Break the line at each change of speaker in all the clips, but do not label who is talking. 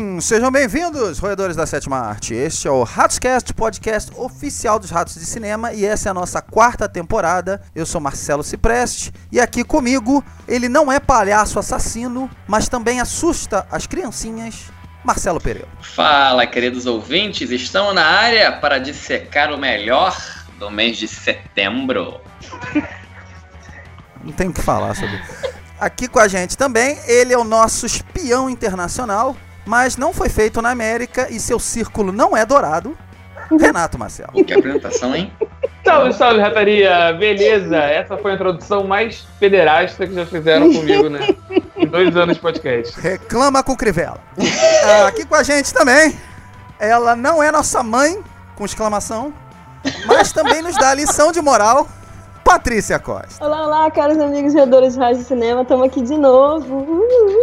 Sejam bem-vindos, roedores da sétima arte. Este é o Ratoscast, podcast oficial dos Ratos de Cinema, e essa é a nossa 4ª temporada. Eu sou Marcelo Cipreste, e aqui comigo, ele não é palhaço assassino, mas também assusta as criancinhas, Marcelo Pereira.
Fala, queridos ouvintes, estão na área para dissecar o melhor do mês de setembro.
Não tem o que falar sobre isso. Aqui com a gente também, ele é o nosso espião internacional, mas não foi feito na América e seu círculo não é dourado, Renato Marcelo.
Que apresentação, hein?
Salve, salve, rataria! Beleza, essa foi a introdução mais pederasta que já fizeram comigo, né? Em 2 anos de podcast.
Reclama com Crivella. Aqui com a gente também, ela não é nossa mãe, com exclamação, mas também nos dá lição de moral, Patrícia Costa.
Olá, olá, caros amigos roedores de rádio e cinema, estamos aqui de novo.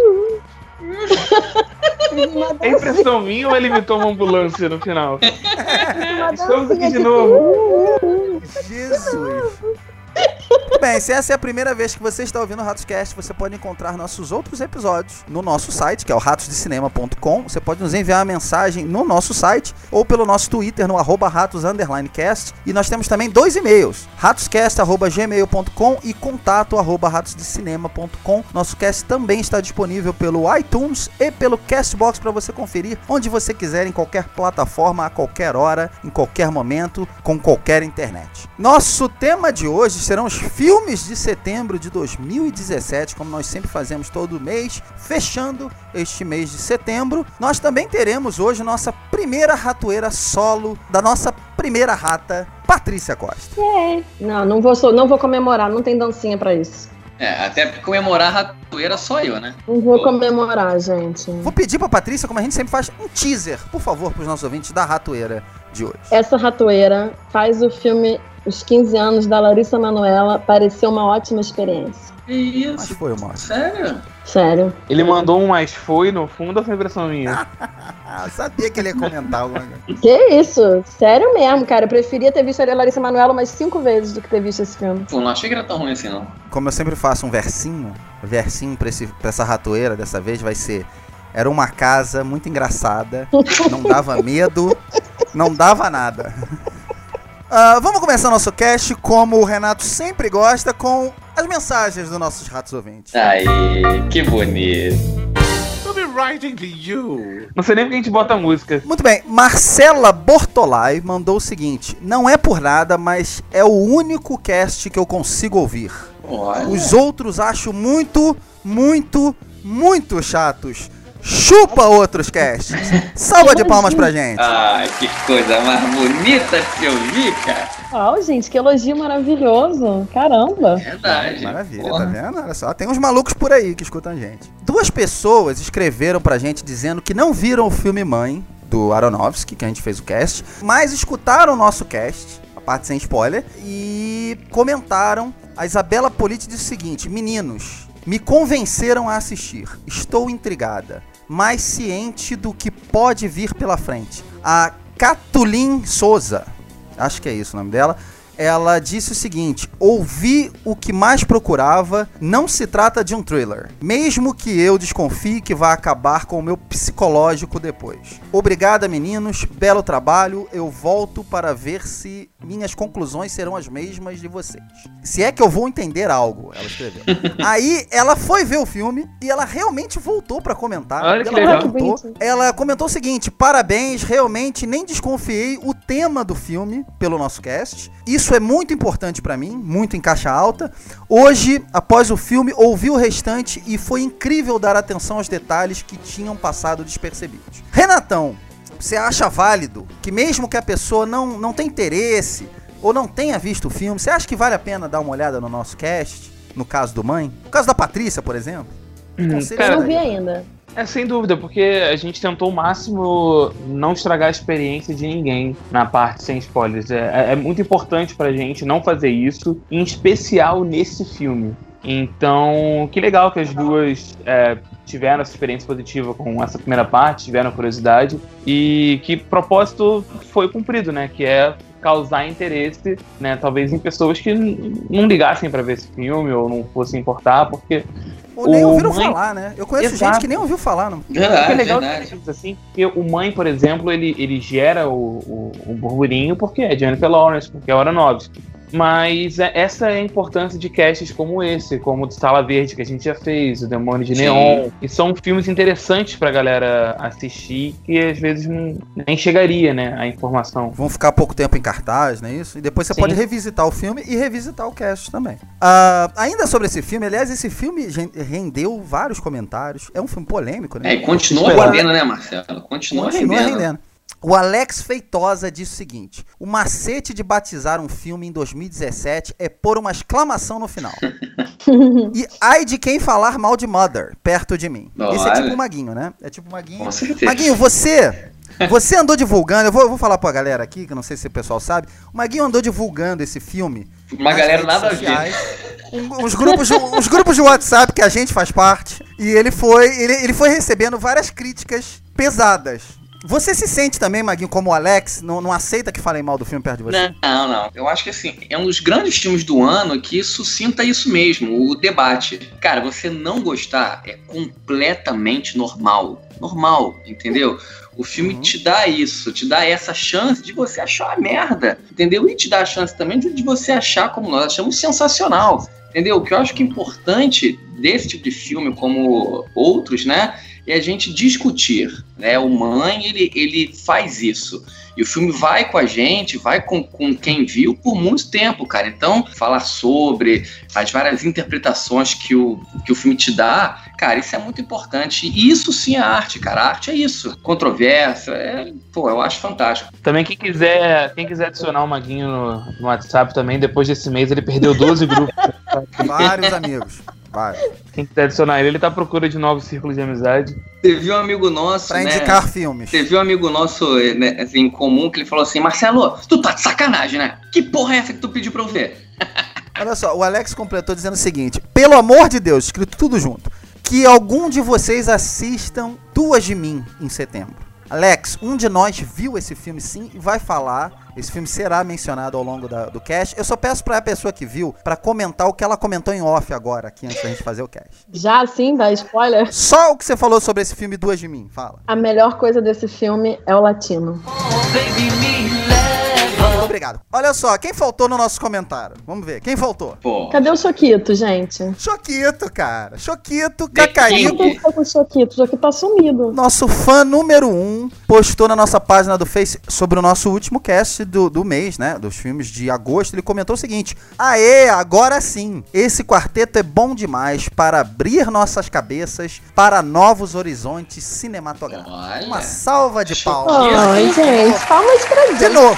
É impressão minha ou ele imitou uma ambulância no final? Estamos aqui de novo.
Jesus. Bem, se essa é a primeira vez que você está ouvindo o Ratoscast, você pode encontrar nossos outros episódios no nosso site, que é o ratosdecinema.com. Você pode nos enviar uma mensagem no nosso site ou pelo nosso Twitter no @ratos_cast. E nós temos também 2 e-mails, ratoscast@gmail.com e contato@ratosdecinema.com. Nosso cast também está disponível pelo iTunes e pelo Castbox para você conferir onde você quiser, em qualquer plataforma, a qualquer hora, em qualquer momento, com qualquer internet. Nosso tema de hoje serão os filmes de setembro de 2017, como nós sempre fazemos todo mês, fechando este mês de setembro. Nós também teremos hoje nossa primeira ratoeira solo da nossa primeira rata, Patrícia Costa.
Não vou comemorar, não tem dancinha pra isso.
Até comemorar a ratoeira só eu, né?
Não vou comemorar, gente.
Vou pedir pra Patrícia, como a gente sempre faz, um teaser, por favor, pros nossos ouvintes da ratoeira de hoje.
Essa ratoeira faz o filme Os 15 anos da Larissa Manoela parecer uma ótima experiência.
Isso.
Mas foi uma...
Sério.
Ele mandou um mas foi no fundo ou foi impressão minha?
Sabia que ele ia comentar alguma coisa.
Que isso? Sério mesmo, cara. Eu preferia ter visto a Larissa Manoela umas 5 vezes do que ter visto esse filme.
Pô, não achei que era tão ruim assim, não.
Como eu sempre faço um versinho pra essa ratoeira dessa vez vai ser: era uma casa muito engraçada, não dava medo, não dava nada. Vamos começar nosso cast, como o Renato sempre gosta, com as mensagens dos nossos ratos ouvintes.
Aí, que bonito.
Não sei nem porque a gente bota a música.
Muito bem, Marcela Bortolai mandou o seguinte: não é por nada, mas é o único cast que eu consigo ouvir.
Olha.
Os outros acho muito, muito, muito chatos. Chupa outros casts. Salva de palmas pra gente.
Ai, que coisa mais bonita que eu vi, cara.
Gente, que elogio maravilhoso. Caramba.
Verdade.
Maravilha,
Porra.
tá vendo? Olha só, tem uns malucos por aí que escutam a gente. 2 pessoas escreveram pra gente dizendo que não viram o filme Mãe, do Aronofsky, que a gente fez o cast, mas escutaram o nosso cast, a parte sem spoiler, e comentaram. A Isabela Politi disse o seguinte: meninos, me convenceram a assistir. Estou intrigada, mais ciente do que pode vir pela frente. A Catulin Souza, acho que é isso o nome dela, ela disse o seguinte: ouvi o que mais procurava, não se trata de um thriller, mesmo que eu desconfie que vai acabar com o meu psicológico depois. Obrigada, meninos, belo trabalho, eu volto para ver se minhas conclusões serão as mesmas de vocês. Se é que eu vou entender algo, ela escreveu. Aí ela foi ver o filme e ela realmente voltou para comentar.
Olha que legal.
Ela comentou o seguinte: parabéns, realmente nem desconfiei o tema do filme pelo nosso cast. Isso é muito importante pra mim, muito em caixa alta. Hoje, após o filme, ouvi o restante e foi incrível dar atenção aos detalhes que tinham passado despercebidos. Renatão, você acha válido que mesmo que a pessoa não tenha interesse ou não tenha visto o filme, você acha que vale a pena dar uma olhada no nosso cast? No caso do Mãe? No caso da Patrícia, por exemplo?
Eu não vi ainda.
Sem dúvida, porque a gente tentou o máximo não estragar a experiência de ninguém na parte sem spoilers. É muito importante pra gente não fazer isso, em especial nesse filme. Então, que legal que as duas tiveram essa experiência positiva com essa primeira parte, tiveram curiosidade, e que propósito foi cumprido, né? Que é causar interesse, né? Talvez em pessoas que não ligassem pra ver esse filme ou não fossem importar, porque
Ou nem ouviram falar, né? Eu conheço gente que nem ouviu falar. Não.
Verdade,
é legal
verdade.
Assim, porque o Mãe, por exemplo, ele gera o burburinho porque é Jennifer Lawrence, porque é Aronofsky. Mas essa é a importância de casts como esse, como o de Sala Verde, que a gente já fez, o Demônio de Neon, que são filmes interessantes pra galera assistir, que às vezes nem chegaria, né, a informação.
Vão ficar pouco tempo em cartaz, não é isso? E depois você pode revisitar o filme e revisitar o cast também. Ainda sobre esse filme, aliás, esse filme rendeu vários comentários. É um filme polêmico, né?
E continua rendendo, né, Marcelo? Continua rendendo.
O Alex Feitosa disse o seguinte: o macete de batizar um filme em 2017 é pôr uma exclamação no final. E ai de quem falar mal de Mother perto de mim.
Olha.
Esse é tipo o Maguinho, né? É tipo o Maguinho.
Com certeza.
Maguinho, você andou divulgando, eu vou falar pra galera aqui, que eu não sei se o pessoal sabe, o Maguinho andou divulgando esse filme.
Uma galera nada a ver.
Uns grupos de WhatsApp que a gente faz parte. E ele foi recebendo várias críticas pesadas. Você se sente também, Maguinho, como o Alex, não aceita que falem mal do filme perto de você?
Não. Eu acho que assim, é um dos grandes filmes do ano que suscita isso mesmo, o debate. Cara, você não gostar é completamente normal. Normal, entendeu? O filme te dá isso, te dá essa chance de você achar uma merda, entendeu? E te dá a chance também de você achar, como nós achamos, sensacional, entendeu? O que eu acho que é importante desse tipo de filme, como outros, né? É a gente discutir, né? O Mãe, ele faz isso. E o filme vai com a gente, vai com quem viu por muito tempo, cara. Então, falar sobre as várias interpretações que o filme te dá, cara, isso é muito importante. E isso sim é arte, cara. A arte é isso. Controvérsia, eu acho fantástico.
Também quem quiser adicionar o Maguinho no WhatsApp também, depois desse mês ele perdeu 12 grupos.
Vários amigos.
Quem quiser adicionar ele tá à procura de novos círculos de amizade.
Teve um amigo nosso,
pra indicar filmes.
Teve um amigo nosso, né, assim, em comum, que ele falou assim: Marcelo, tu tá de sacanagem, né? Que porra é essa que tu pediu pra eu ver?
Olha só, o Alex completou dizendo o seguinte: pelo amor de Deus, escrito tudo junto, que algum de vocês assistam Duas de Mim em setembro. Alex, um de nós viu esse filme sim e vai falar. Esse filme será mencionado ao longo do cast. Eu só peço pra pessoa que viu pra comentar o que ela comentou em off agora, aqui antes da gente fazer o cast.
Já assim, dá spoiler?
Só o que você falou sobre esse filme Duas de Mim, fala.
A melhor coisa desse filme é o latino.
Obrigado. Olha só, quem faltou no nosso comentário? Vamos ver, quem faltou?
Pô.
Cadê o Choquito, gente?
Choquito, cara. Choquito, Cacarico.
Quem ficou com o Choquito? O Choquito tá sumido.
Nosso fã número 1 postou na nossa página do Face sobre o nosso último cast do mês, né? Dos filmes de agosto. Ele comentou o seguinte: aê, agora sim. Esse quarteto é bom demais para abrir nossas cabeças para novos horizontes cinematográficos.
Olha.
Uma salva de palmas.
Ai, gente, palmas pra
De
gente.
novo.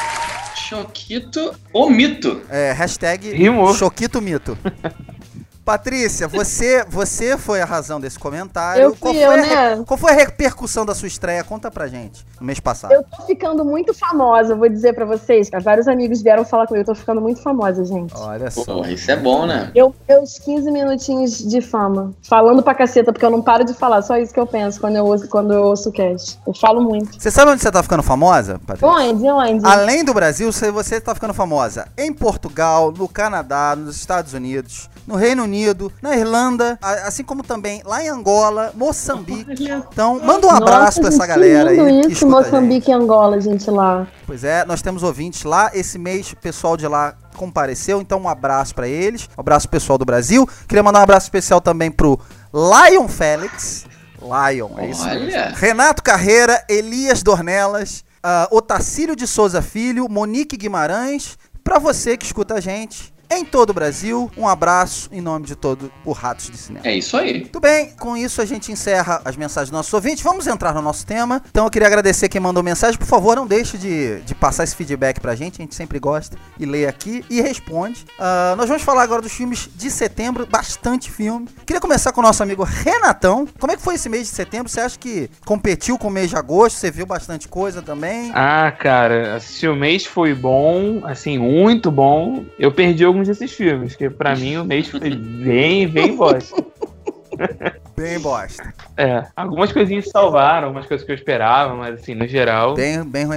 Choquito ou mito?
Hashtag
Rimou.
Choquito Mito. Patrícia, você foi a razão desse comentário.
Eu fui né?
Qual foi a repercussão da sua estreia? Conta pra gente, no mês passado.
Eu tô ficando muito famosa, vou dizer pra vocês. Vários amigos vieram falar comigo, eu tô ficando muito famosa, gente.
Olha só.
Pô, isso é bom, né?
Meus 15 minutinhos de fama. Falando pra caceta, porque eu não paro de falar. Só isso que eu penso quando eu ouço o cast. Eu falo muito.
Você sabe onde você tá ficando famosa, Patrícia?
Onde?
Além do Brasil, você tá ficando famosa em Portugal, no Canadá, nos Estados Unidos, no Reino Unido, na Irlanda, assim como também lá em Angola, Moçambique. Então, manda um abraço pra essa galera aí. Que
Isso, Moçambique e Angola, gente, lá.
Pois é, nós temos ouvintes lá. Esse mês o pessoal de lá compareceu, então um abraço pra eles. Um abraço pro pessoal do Brasil. Queria mandar um abraço especial também pro Lion Félix. Lion, é isso mesmo. Renato Carreira, Elias Dornelas, Otacílio de Souza Filho, Monique Guimarães. Pra você que escuta a gente em todo o Brasil, um abraço em nome de todo o Ratos de Cinema.
É isso aí.
Muito bem, com isso a gente encerra as mensagens dos nossos ouvintes. Vamos entrar no nosso tema. Então eu queria agradecer quem mandou mensagem. Por favor, não deixe de passar esse feedback pra gente. A gente sempre gosta e lê aqui e responde. Nós vamos falar agora dos filmes de setembro. Bastante filme. Queria começar com o nosso amigo Renatão. Como é que foi esse mês de setembro? Você acha que competiu com o mês de agosto? Você viu bastante coisa também?
Cara, assistir o mês foi bom. Assim, muito bom. Eu perdi alguns desses filmes, que pra mim o mês foi bem bosta.
Bem bosta.
Algumas coisinhas salvaram, algumas coisas que eu esperava, mas assim, no geral...
Bem ruinzinho.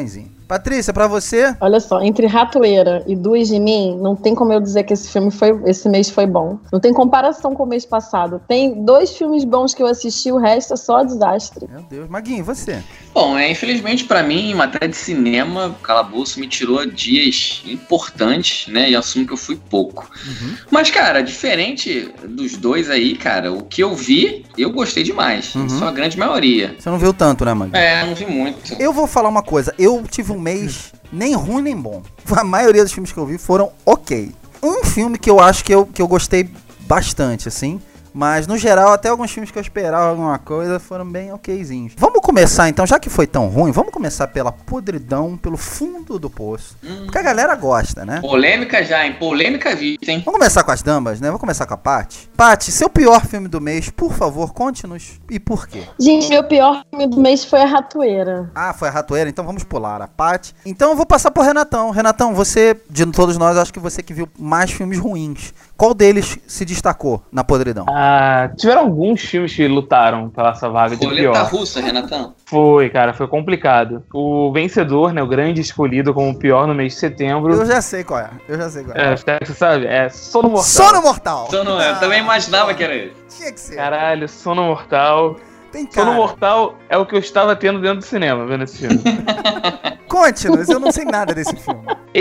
Patrícia, pra você?
Olha só, entre Ratoeira e Duas de Mim, não tem como eu dizer que esse mês foi bom. Não tem comparação com o mês passado. Tem 2 filmes bons que eu assisti, o resto é só desastre.
Meu Deus. Maguinho, e você?
Bom, infelizmente pra mim, em matéria de cinema, Calabouço me tirou dias importantes, né? E assumo que eu fui pouco. Mas, cara, diferente dos dois aí, cara, o que eu vi, eu gostei demais. Só a grande maioria.
Você não viu tanto, né, Maguinho?
Não vi muito.
Eu vou falar uma coisa. Eu tive um mês nem ruim nem bom. A maioria dos filmes que eu vi foram ok. Um filme que eu acho que eu gostei bastante, assim... Mas, no geral, até alguns filmes que eu esperava alguma coisa foram bem okzinhos. Vamos começar, então, já que foi tão ruim, vamos começar pela podridão, pelo fundo do poço. Porque a galera gosta, né?
Polêmica já, hein? Polêmica vista, hein?
Vamos começar com as damas, né? Vamos começar com a Paty. Paty, seu pior filme do mês, por favor, conte-nos e por quê.
Gente, meu pior filme do mês foi a Ratoeira.
Ah, foi a Ratoeira? Então vamos pular a Paty. Então eu vou passar pro Renatão. Renatão, você, de todos nós, acho que você que viu mais filmes ruins. Qual deles se destacou na podridão?
Tiveram alguns filmes que lutaram pela essa vaga de pior.
Roleta russa, Renatão.
Foi, cara, foi complicado. O vencedor, né, o grande escolhido como o pior no mês de setembro.
Eu já sei qual é.
Você sabe? É Sono Mortal.
Sono Mortal!
Eu também imaginava que era ele.
Tinha que ser.
Caralho, Sono Mortal.
Tem cara.
Sono Mortal é o que eu estava tendo dentro do cinema, vendo esse filme.
Conte-nos, eu não sei nada desse filme.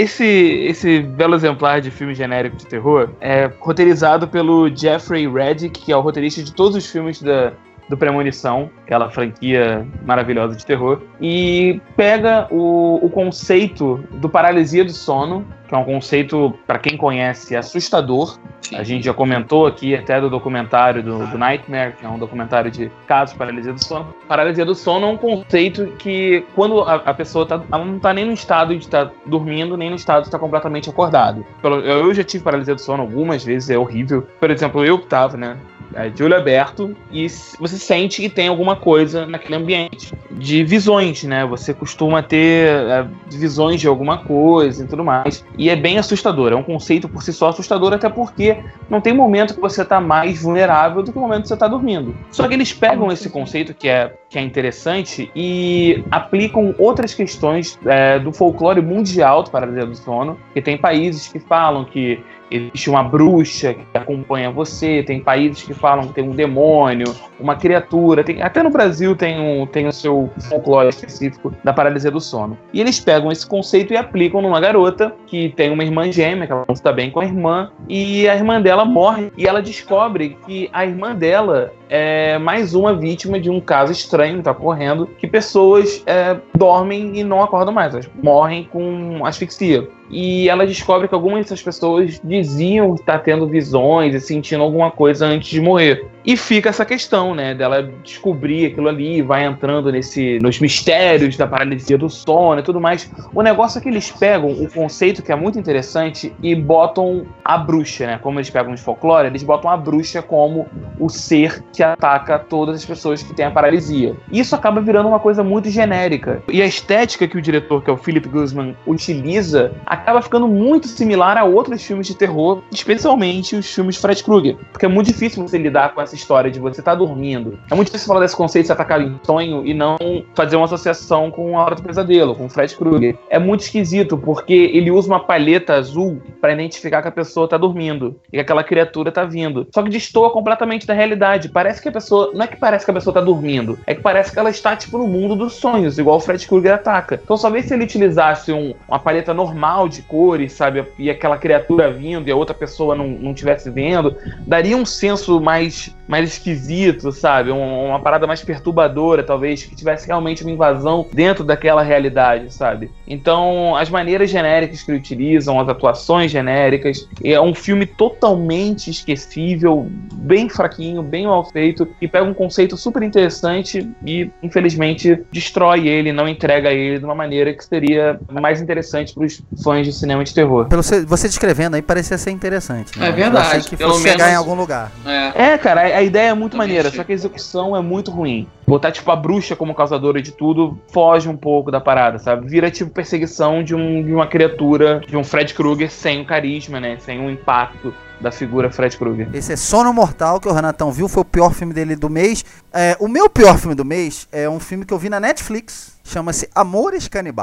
Esse belo exemplar de filme genérico de terror é roteirizado pelo Jeffrey Reddick, que é o roteirista de todos os filmes do Premonição, aquela franquia maravilhosa de terror, e pega o conceito do paralisia do sono, que é um conceito, para quem conhece, assustador.
Sim.
A gente já comentou aqui até do documentário do Nightmare, que é um documentário de casos de paralisia do sono. Paralisia do sono é um conceito que, quando a pessoa ela não está nem no estado de estar dormindo, nem no estado de estar completamente acordado. Eu já tive paralisia do sono algumas vezes, é horrível. Por exemplo, eu que estava, né, de olho aberto, e você sente que tem alguma coisa naquele ambiente. De visões, né? Você costuma ter visões de alguma coisa e tudo mais. E é bem assustador. É um conceito por si só assustador, até porque não tem momento que você tá mais vulnerável do que o momento que você tá dormindo. Só que eles pegam esse conceito que é interessante e aplicam outras questões do folclore mundial do paralisia do sono, que tem países que falam que existe uma bruxa que acompanha você, tem países que falam que tem um demônio, uma criatura, até no Brasil tem o seu folclore específico da paralisia do sono. E eles pegam esse conceito e aplicam numa garota que tem uma irmã gêmea, que ela não se dá bem com a irmã, e a irmã dela morre, e ela descobre que a irmã dela é mais uma vítima de um caso estranho que está ocorrendo, que pessoas dormem e não acordam mais, elas morrem com asfixia. E ela descobre que algumas dessas pessoas diziam estar tendo visões e sentindo alguma coisa antes de morrer. E fica essa questão, né, dela descobrir aquilo ali, vai entrando nos mistérios da paralisia do sono e tudo mais. O negócio é que eles pegam o conceito que é muito interessante e botam a bruxa, né, como eles pegam de folclore, eles botam a bruxa como o ser que ataca todas as pessoas que têm a paralisia. Isso acaba virando uma coisa muito genérica. E a estética que o diretor, que é o Philip Guzman, utiliza, acaba ficando muito similar a outros filmes de terror, especialmente os filmes de Fred Krueger. Porque é muito difícil você lidar com essa história de você estar dormindo. É muito difícil falar desse conceito de se atacar em sonho e não fazer uma associação com A Hora do Pesadelo, com o Fred Krueger. É muito esquisito, porque ele usa uma palheta azul para identificar que a pessoa tá dormindo e que aquela criatura tá vindo. Só que destoa completamente da realidade. Parece que a pessoa... Não é que parece que a pessoa tá dormindo, é que parece que ela está, tipo, no mundo dos sonhos, igual o Fred Krueger ataca. Então, talvez se ele utilizasse uma paleta normal de cores, sabe, e aquela criatura vindo e a outra pessoa não estivesse vendo, daria um senso mais esquisito, sabe? Uma parada mais perturbadora, talvez, que tivesse realmente uma invasão dentro daquela realidade, sabe? Então, as maneiras genéricas que ele utilizam, as atuações genéricas, é um filme totalmente esquecível, bem fraquinho, bem mal feito, e pega um conceito super interessante e, infelizmente, destrói ele, não entrega ele de uma maneira que seria mais interessante para os fãs de cinema de terror.
Pelo você descrevendo aí, parecia ser interessante, né?
É verdade.
Eu achei que fosse chegar em algum lugar.
Cara, a ideia é muito
Também
maneira,
achei.
só que a execução é muito ruim. Botar, tipo, a bruxa como causadora de tudo foge um pouco da parada, sabe? Vira, tipo, perseguição de uma criatura, de um Fred Krueger sem o carisma, né? Sem o impacto da figura Fred Krueger.
Esse é Sono Mortal, que o Renatão viu, foi o pior filme dele do mês. O meu pior filme do mês é um filme que eu vi na Netflix, chama-se Amores Canibais.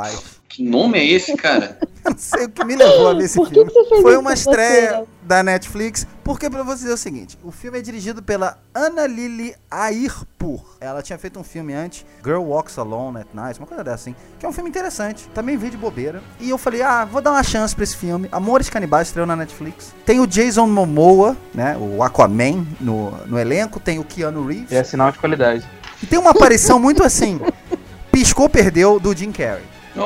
Que nome é esse, cara?
Eu não sei o que me levou a ver esse
Por que
filme.
que você fez
Foi
isso
uma
com
estreia
você?
da Netflix. Porque, pra você dizer o seguinte, o filme é dirigido pela Ana Lily Airpur. Ela tinha feito um filme antes, Girl Walks Alone at Night, uma coisa dessa assim, que é um filme interessante. Também vi de bobeira. E eu falei, vou dar uma chance pra esse filme. Amores Canibais estreou na Netflix. Tem o Jason Momoa, né, o Aquaman no elenco. Tem o Keanu Reeves.
É sinal de qualidade.
E tem uma aparição muito assim, piscou, perdeu, do Jim Carrey.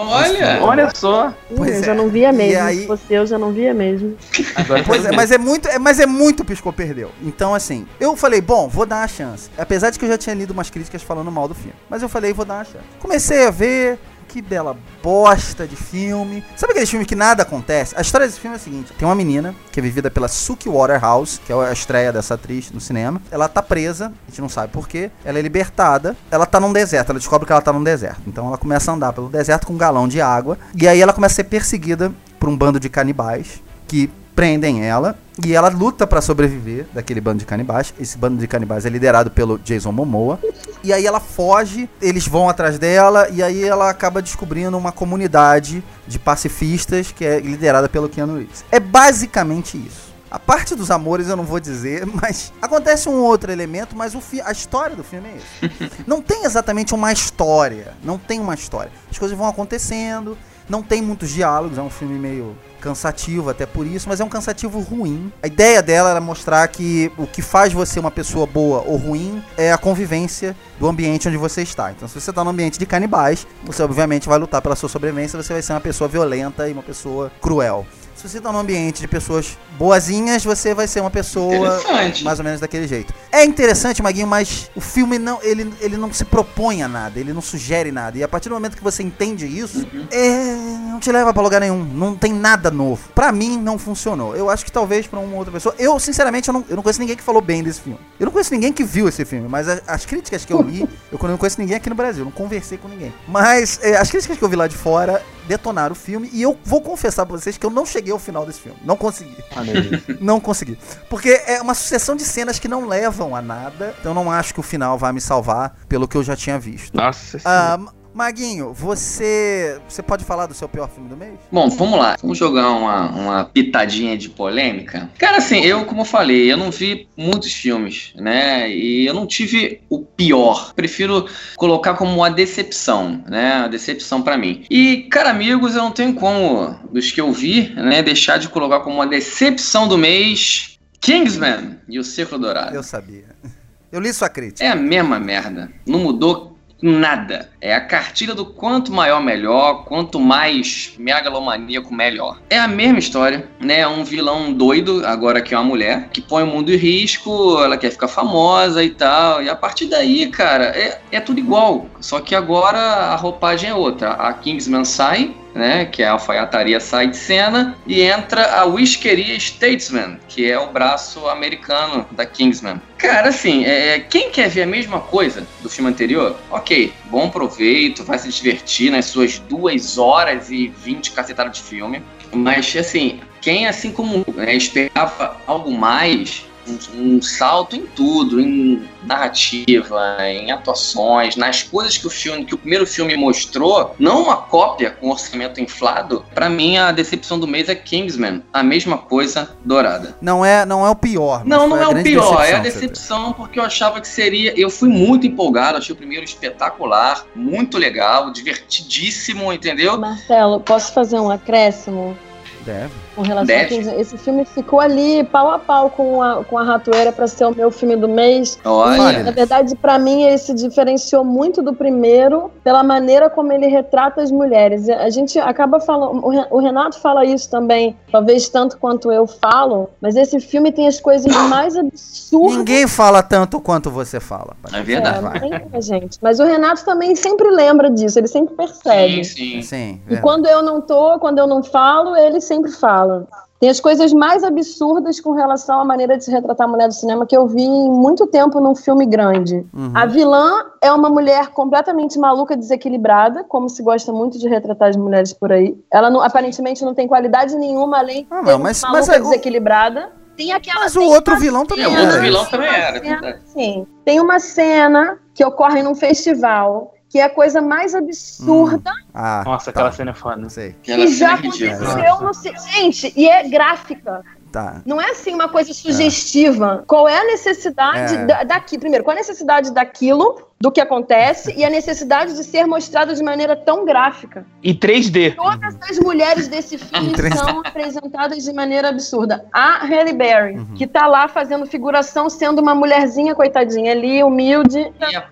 Olha só.
Pois
Eu já
é.
não via
E
mesmo.
aí-
Se fosse eu já não via mesmo.
Agora
Pois é, mas é muito piscou, perdeu. Então, assim, eu falei, bom, vou dar uma chance. Apesar de que eu já tinha lido umas críticas falando mal do filme. Mas eu falei, vou dar uma chance. Comecei a ver, que bela bosta de filme. Sabe aquele filme que nada acontece? A história desse filme é a seguinte. Tem uma menina, que é vivida pela Suki Waterhouse, que é a estreia dessa atriz no cinema. Ela tá presa, a gente não sabe porquê. Ela é libertada. Ela tá num deserto, ela descobre que ela tá num deserto. Então ela começa a andar pelo deserto com um galão de água. E aí ela começa a ser perseguida por um bando de canibais que prendem ela e ela luta pra sobreviver daquele bando de canibais. Esse bando de canibais é liderado pelo Jason Momoa. E aí ela foge, eles vão atrás dela e aí ela acaba descobrindo uma comunidade de pacifistas que é liderada pelo Keanu Reeves. É basicamente isso. A parte dos amores eu não vou dizer, mas acontece um outro elemento, mas a história do filme é isso. Não tem exatamente uma história, não tem uma história. As coisas vão acontecendo, não tem muitos diálogos, é um filme meio cansativo até por isso, mas é um cansativo ruim. A ideia dela era mostrar que o que faz você uma pessoa boa ou ruim é a convivência do ambiente onde você está. Então, se você está num ambiente de canibais, você obviamente vai lutar pela sua sobrevivência, você vai ser uma pessoa violenta e uma pessoa cruel. Se você tá num ambiente de pessoas boazinhas, você vai ser uma pessoa mais ou menos daquele jeito. É interessante, Maguinho, mas o filme não, ele não se propõe a nada, ele não sugere nada. E a partir do momento que você entende isso, não te leva pra lugar nenhum. Não tem nada novo. Pra mim, não funcionou. Eu acho que talvez pra uma outra pessoa... Eu, sinceramente, eu não conheço ninguém que falou bem desse filme. Eu não conheço ninguém que viu esse filme, mas as críticas que eu li... Eu não conheço ninguém aqui no Brasil, eu não conversei com ninguém. Mas as críticas que eu vi lá de fora detonaram o filme. E eu vou confessar pra vocês que eu não cheguei ao final desse filme. Não consegui. Não consegui. Porque é uma sucessão de cenas que não levam a nada. Então eu não acho que o final vai me salvar pelo que eu já tinha visto.
Nossa.
Maguinho, você pode falar do seu pior filme do mês?
Bom, vamos lá. Vamos jogar uma pitadinha de polêmica. Cara, assim, como eu falei, eu não vi muitos filmes, né? E eu não tive o pior. Prefiro colocar como uma decepção, né? A decepção pra mim. E, cara, amigos, eu não tenho como, dos que eu vi, né, deixar de colocar como uma decepção do mês Kingsman e o Círculo Dourado.
Eu sabia. Eu li sua crítica.
É a mesma merda. Não mudou nada. É a cartilha do quanto maior, melhor. Quanto mais megalomaníaco, melhor. É a mesma história, né? Um vilão doido, agora que é uma mulher, que põe o mundo em risco, ela quer ficar famosa e tal. E a partir daí, cara, é tudo igual. Só que agora a roupagem é outra. A Kingsman sai, né, que é a alfaiataria, sai de cena e entra a Whiskeria Statesman, que é o braço americano da Kingsman. Cara, assim, quem quer ver a mesma coisa do filme anterior, ok, bom proveito, vai se divertir nas suas 2 horas e 20 cacetadas de filme, mas, assim, quem, assim como esperava algo mais... Um salto em tudo, em narrativa, em atuações, nas coisas que o primeiro filme mostrou, não uma cópia com orçamento inflado. Pra mim, a decepção do mês é Kingsman, a mesma coisa Dourada.
Não é o pior.
Não é o pior, é a decepção, porque eu achava que seria... Eu fui muito empolgado, achei o primeiro espetacular, muito legal, divertidíssimo, entendeu?
Marcelo, posso fazer um acréscimo?
Deve.
Com relação a Kingsman, esse filme ficou ali pau a pau com a Ratoeira pra ser o meu filme do mês.
Olha.
E, na verdade, pra mim, ele se diferenciou muito do primeiro pela maneira como ele retrata as mulheres. A gente acaba falando, o Renato fala isso também, talvez tanto quanto eu falo, mas esse filme tem as coisas mais absurdas.
Ninguém fala tanto quanto você fala.
É verdade.
Não tem muita gente. Mas o Renato também sempre lembra disso, ele sempre percebe.
Sim.
E quando eu não falo, ele sempre fala. Tem as coisas mais absurdas com relação à maneira de se retratar a mulher do cinema que eu vi em muito tempo num filme grande. A vilã é uma mulher completamente maluca, desequilibrada, como se gosta muito de retratar as mulheres por aí. Ela aparentemente não tem qualidade nenhuma, além de ser maluca, desequilibrada. Tem
mas o outro vilão também
era. O outro vilão também era.
Sim. Tem uma cena que ocorre num festival que é a coisa mais absurda.
Nossa, aquela cena é foda.
Não sei.
Que já aconteceu no... Gente, e é gráfica.
Tá.
Não é assim uma coisa sugestiva. Qual é a necessidade daqui? Primeiro, qual é a necessidade daquilo, do que acontece, e a necessidade de ser mostrado de maneira tão gráfica?
E 3D.
Todas as mulheres desse filme são apresentadas de maneira absurda. A Halle Berry, que tá lá fazendo figuração, sendo uma mulherzinha, coitadinha, ali, humilde.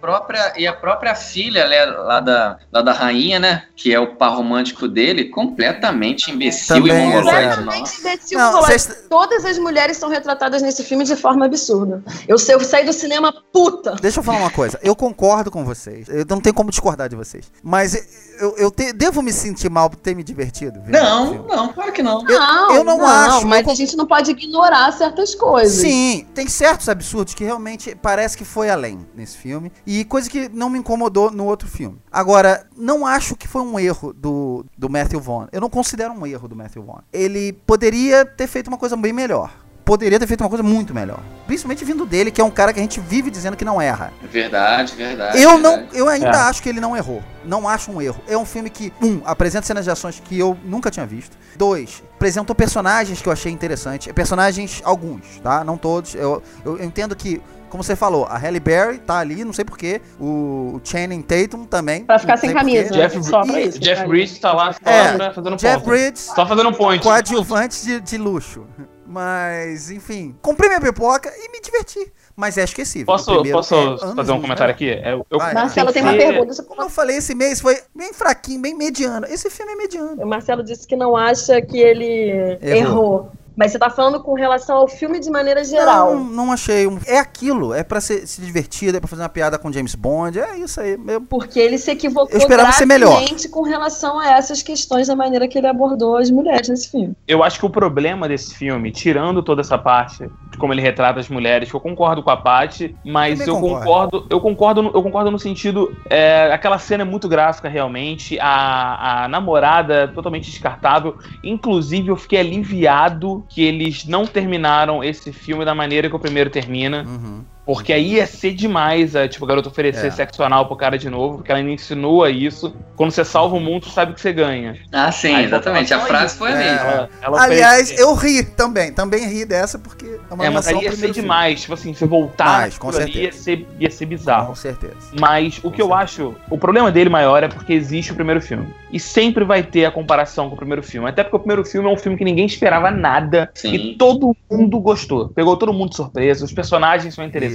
E a própria filha lá da rainha, né? Que é o par romântico dele, completamente imbecil
Também
e mongoloide.
Completamente imbecil. Todas as mulheres são retratadas nesse filme de forma absurda. Eu saí do cinema puta.
Deixa eu falar uma coisa. Eu concordo com vocês. Eu não tenho como discordar de vocês. Mas devo me sentir mal por ter me divertido?
Não, claro que não.
Eu não acho.
Mas a gente não pode ignorar certas coisas.
Sim, tem certos absurdos que realmente parece que foi além nesse filme. E coisa que não me incomodou no outro filme. Agora, não acho que foi um erro do Matthew Vaughn. Eu não considero um erro do Matthew Vaughn. Ele poderia ter feito uma coisa bem melhor. Poderia ter feito uma coisa muito melhor. Principalmente vindo dele, que é um cara que a gente vive dizendo que não erra.
Verdade.
Eu ainda acho que ele não errou. Não acho um erro. É um filme que, apresenta cenas de ações que eu nunca tinha visto. 2, apresentou personagens que eu achei interessantes. Personagens, alguns, tá? Não todos. Eu entendo que, como você falou, a Halle Berry tá ali, não sei porquê. O Channing Tatum também.
Pra ficar sem camisa.
Jeff Bridges tá lá fazendo
Jeff Bridges,
só fazendo um point.
Coadjuvantes de luxo. Mas, enfim, comprei minha pipoca e me diverti. Mas é esquecível.
Posso fazer um comentário aqui?
Marcelo tem uma pergunta.
Como eu falei, esse mês foi bem fraquinho, bem mediano. Esse filme é mediano.
O Marcelo disse que não acha que ele errou. Mas você tá falando com relação ao filme de maneira geral.
Não achei. É aquilo. É pra se divertir, é pra fazer uma piada com James Bond. É isso aí.
Porque ele se equivocou
gravemente
com relação a essas questões da maneira que ele abordou as mulheres nesse filme.
Eu acho que o problema desse filme, tirando toda essa parte de como ele retrata as mulheres, que eu concordo com a Paty, mas eu concordo no sentido, aquela cena é muito gráfica realmente, a namorada totalmente descartável. Inclusive eu fiquei aliviado que eles não terminaram esse filme da maneira que o primeiro termina. Porque aí ia ser demais a garota oferecer sexo anal pro cara de novo, porque ela me ensinou a isso. Quando você salva o mundo, tu sabe o que você ganha.
Ah, sim, aí, exatamente. A frase foi a mesma.
Aliás, eu ri também. Também ri dessa, porque é uma
mas aí ia ser demais. Tipo assim, você voltar
ali
ia ser bizarro.
Com certeza.
Mas o que eu acho... O problema dele maior é porque existe o primeiro filme. E sempre vai ter a comparação com o primeiro filme. Até porque o primeiro filme é um filme que ninguém esperava nada. Sim. E todo mundo gostou. Pegou todo mundo de surpresa. Os personagens são interessantes.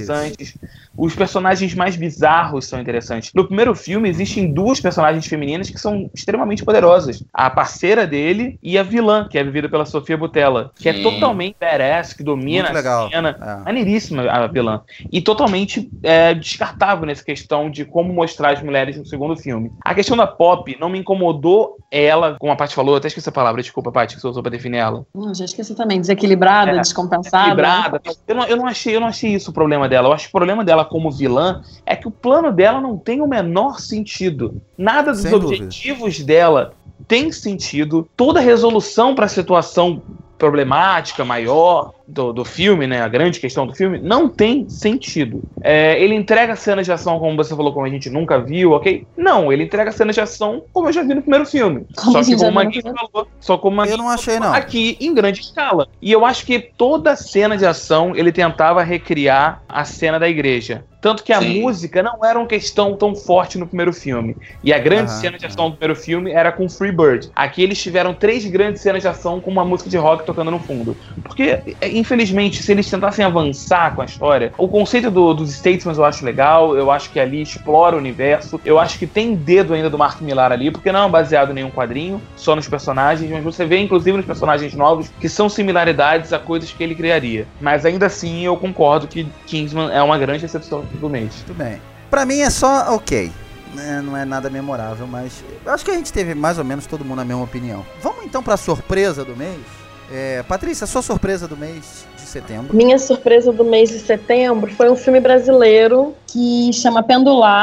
Os personagens mais bizarros são interessantes. No primeiro filme existem duas personagens femininas que são extremamente poderosas. A parceira dele e a vilã, que é vivida pela Sofia Boutella, que é totalmente badass, que domina a cena. Maneiríssima a vilã. E totalmente descartável nessa questão de como mostrar as mulheres no segundo filme. A questão da Pop não me incomodou ela, como a Paty falou, eu até esqueci a palavra, desculpa, Paty, que você usou pra definir ela.
Já esqueci também. Desequilibrada, descompensada.
Desequilibrada. Eu não achei isso o problema dela. Eu acho que o problema dela como vilã é que o plano dela não tem o menor sentido. Nada dos objetivos dela tem sentido. Toda resolução para a situação problemática, maior do filme, né, a grande questão do filme, não tem sentido. Ele entrega cenas de ação, como você falou, como a gente nunca viu, ok? Não, ele entrega cenas de ação como eu já vi no primeiro filme. Só que como a Magui falou,
eu não achei, não.
Aqui em grande escala. E eu acho que toda cena de ação ele tentava recriar a cena da igreja. Tanto que a música não era uma questão tão forte no primeiro filme. E a grande cena de ação do primeiro filme era com Free Bird. Aqui eles tiveram 3 grandes cenas de ação com uma música de rock tocando no fundo. Porque, infelizmente, se eles tentassem avançar com a história, o conceito dos Statesman eu acho legal, eu acho que ali explora o universo, eu acho que tem dedo ainda do Mark Millar ali, porque não é baseado em nenhum quadrinho, só nos personagens, mas você vê, inclusive, nos personagens novos, que são similaridades a coisas que ele criaria. Mas ainda assim, eu concordo que Kingsman é uma grande exceção do mês.
Tudo bem. Pra mim é só ok. Não é nada memorável, mas eu acho que a gente teve mais ou menos todo mundo a mesma opinião. Vamos então pra surpresa do mês? Patrícia, a sua surpresa do mês de setembro?
Minha surpresa do mês de setembro foi um filme brasileiro que chama Pendular,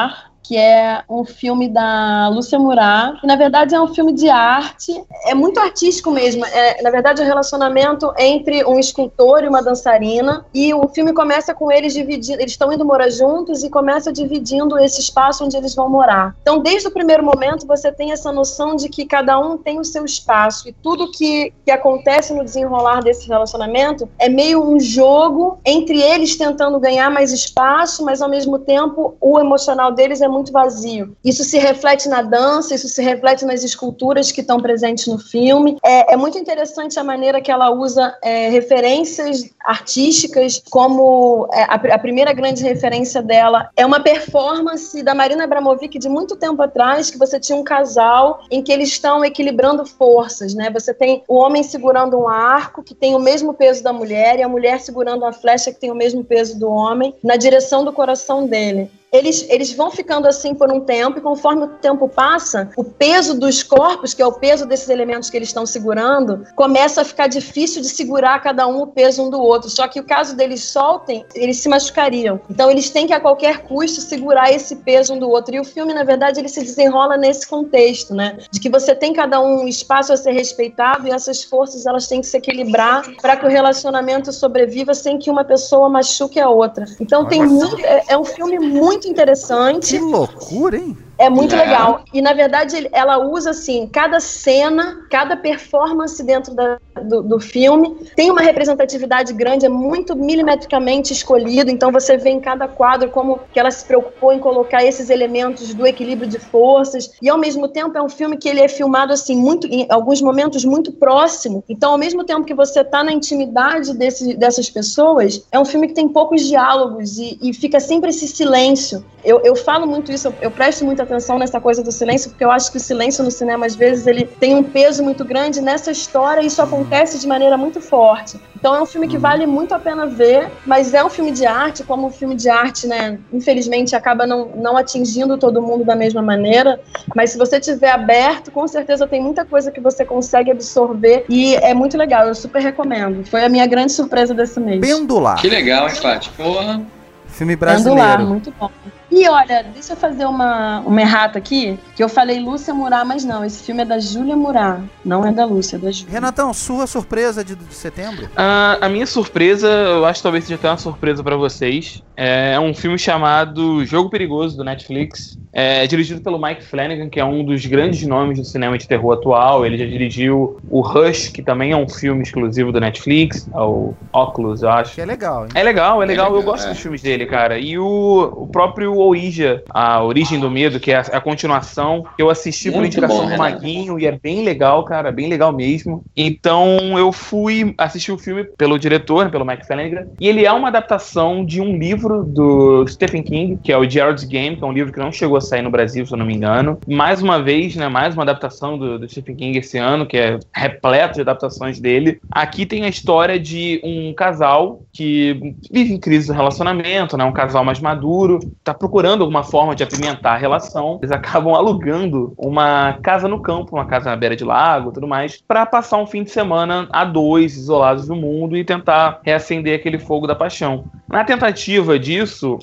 que é um filme da Lúcia Murat, que na verdade é um filme de arte, é muito artístico mesmo, na verdade é um relacionamento entre um escultor e uma dançarina, e o filme começa com eles dividindo, eles estão indo morar juntos e começa dividindo esse espaço onde eles vão morar. Então, desde o primeiro momento, você tem essa noção de que cada um tem o seu espaço, e tudo que acontece no desenrolar desse relacionamento é meio um jogo entre eles tentando ganhar mais espaço, mas ao mesmo tempo o emocional deles é muito vazio. Isso se reflete na dança, isso se reflete nas esculturas que estão presentes no filme. É muito interessante a maneira que ela usa referências artísticas, como a primeira grande referência dela é uma performance da Marina Abramovic de muito tempo atrás, que você tinha um casal em que eles estão equilibrando forças, né? Você tem o homem segurando um arco que tem o mesmo peso da mulher e a mulher segurando uma flecha que tem o mesmo peso do homem na direção do coração dele. Eles vão ficando assim por um tempo, e conforme o tempo passa, o peso dos corpos, que é o peso desses elementos que eles estão segurando, começa a ficar difícil de segurar cada um o peso um do outro. Só que o caso deles soltem, eles se machucariam. Então eles têm que a qualquer custo segurar esse peso um do outro. E o filme, na verdade, ele se desenrola nesse contexto, né? De que você tem cada um espaço a ser respeitado, e essas forças elas têm que se equilibrar para que o relacionamento sobreviva sem que uma pessoa machuque a outra. Então tem muito, é um filme muito interessante.
Que loucura, hein?
É muito legal. E, na verdade, ela usa, assim, cada cena, cada performance dentro do filme tem uma representatividade grande, é muito milimetricamente escolhido. Então, você vê em cada quadro como que ela se preocupou em colocar esses elementos do equilíbrio de forças. E, ao mesmo tempo, é um filme que ele é filmado, assim, em alguns momentos, muito próximo. Então, ao mesmo tempo que você está na intimidade dessas pessoas, é um filme que tem poucos diálogos e fica sempre esse silêncio. Eu falo muito isso, eu presto muita atenção nessa coisa do silêncio, porque eu acho que o silêncio no cinema, às vezes, ele tem um peso muito grande. Nessa história, isso acontece de maneira muito forte. Então é um filme que vale muito a pena ver, mas é um filme de arte, como um filme de arte, né, infelizmente acaba não atingindo todo mundo da mesma maneira, mas se você tiver aberto, com certeza tem muita coisa que você consegue absorver, e é muito legal, eu super recomendo. Foi a minha grande surpresa desse mês.
Pendular.
Que legal, hein, Paty? Porra.
Filme brasileiro.
Pendular, muito bom. E olha, deixa eu fazer uma errata aqui, que eu falei Lúcia Murat, mas não, esse filme é da Júlia Murat, não é da Lúcia, é da Júlia.
Renatão, sua surpresa de setembro?
A minha surpresa, eu acho que talvez seja até uma surpresa pra vocês, é um filme chamado Jogo Perigoso, do Netflix. É dirigido pelo Mike Flanagan, que é um dos grandes nomes do cinema de terror atual. Ele já dirigiu o Rush, que também é um filme exclusivo do Netflix, o Oculus, eu acho.
Que é legal, hein?
É legal, eu gosto dos filmes dele, cara. E o próprio Ouija, A Origem do Medo, que é a continuação, que eu assisti por indicação do Maguinho, e é bem legal, cara, bem legal mesmo. Então eu fui assistir o filme pelo diretor, pelo Mike Flanagan, e ele é uma adaptação de um livro do Stephen King, que é o Gerald's Game, que é um livro que não chegou a sair no Brasil, se eu não me engano. Mais uma vez, né, mais uma adaptação do Stephen King esse ano, que é repleto de adaptações dele. Aqui tem a história de um casal que vive em crise do relacionamento, né, um casal mais maduro, tá procurando alguma forma de apimentar a relação. Eles acabam alugando uma casa no campo, uma casa na beira de lago, tudo mais, para passar um fim de semana a dois, isolados do mundo, e tentar reacender aquele fogo da paixão. Na tentativa disso,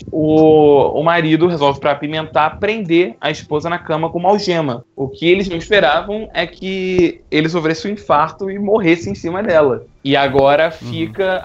o marido resolve, para apimentar, prender a esposa na cama com uma algema. O que eles não esperavam é que ele sofresse um infarto e morresse em cima dela. E agora fica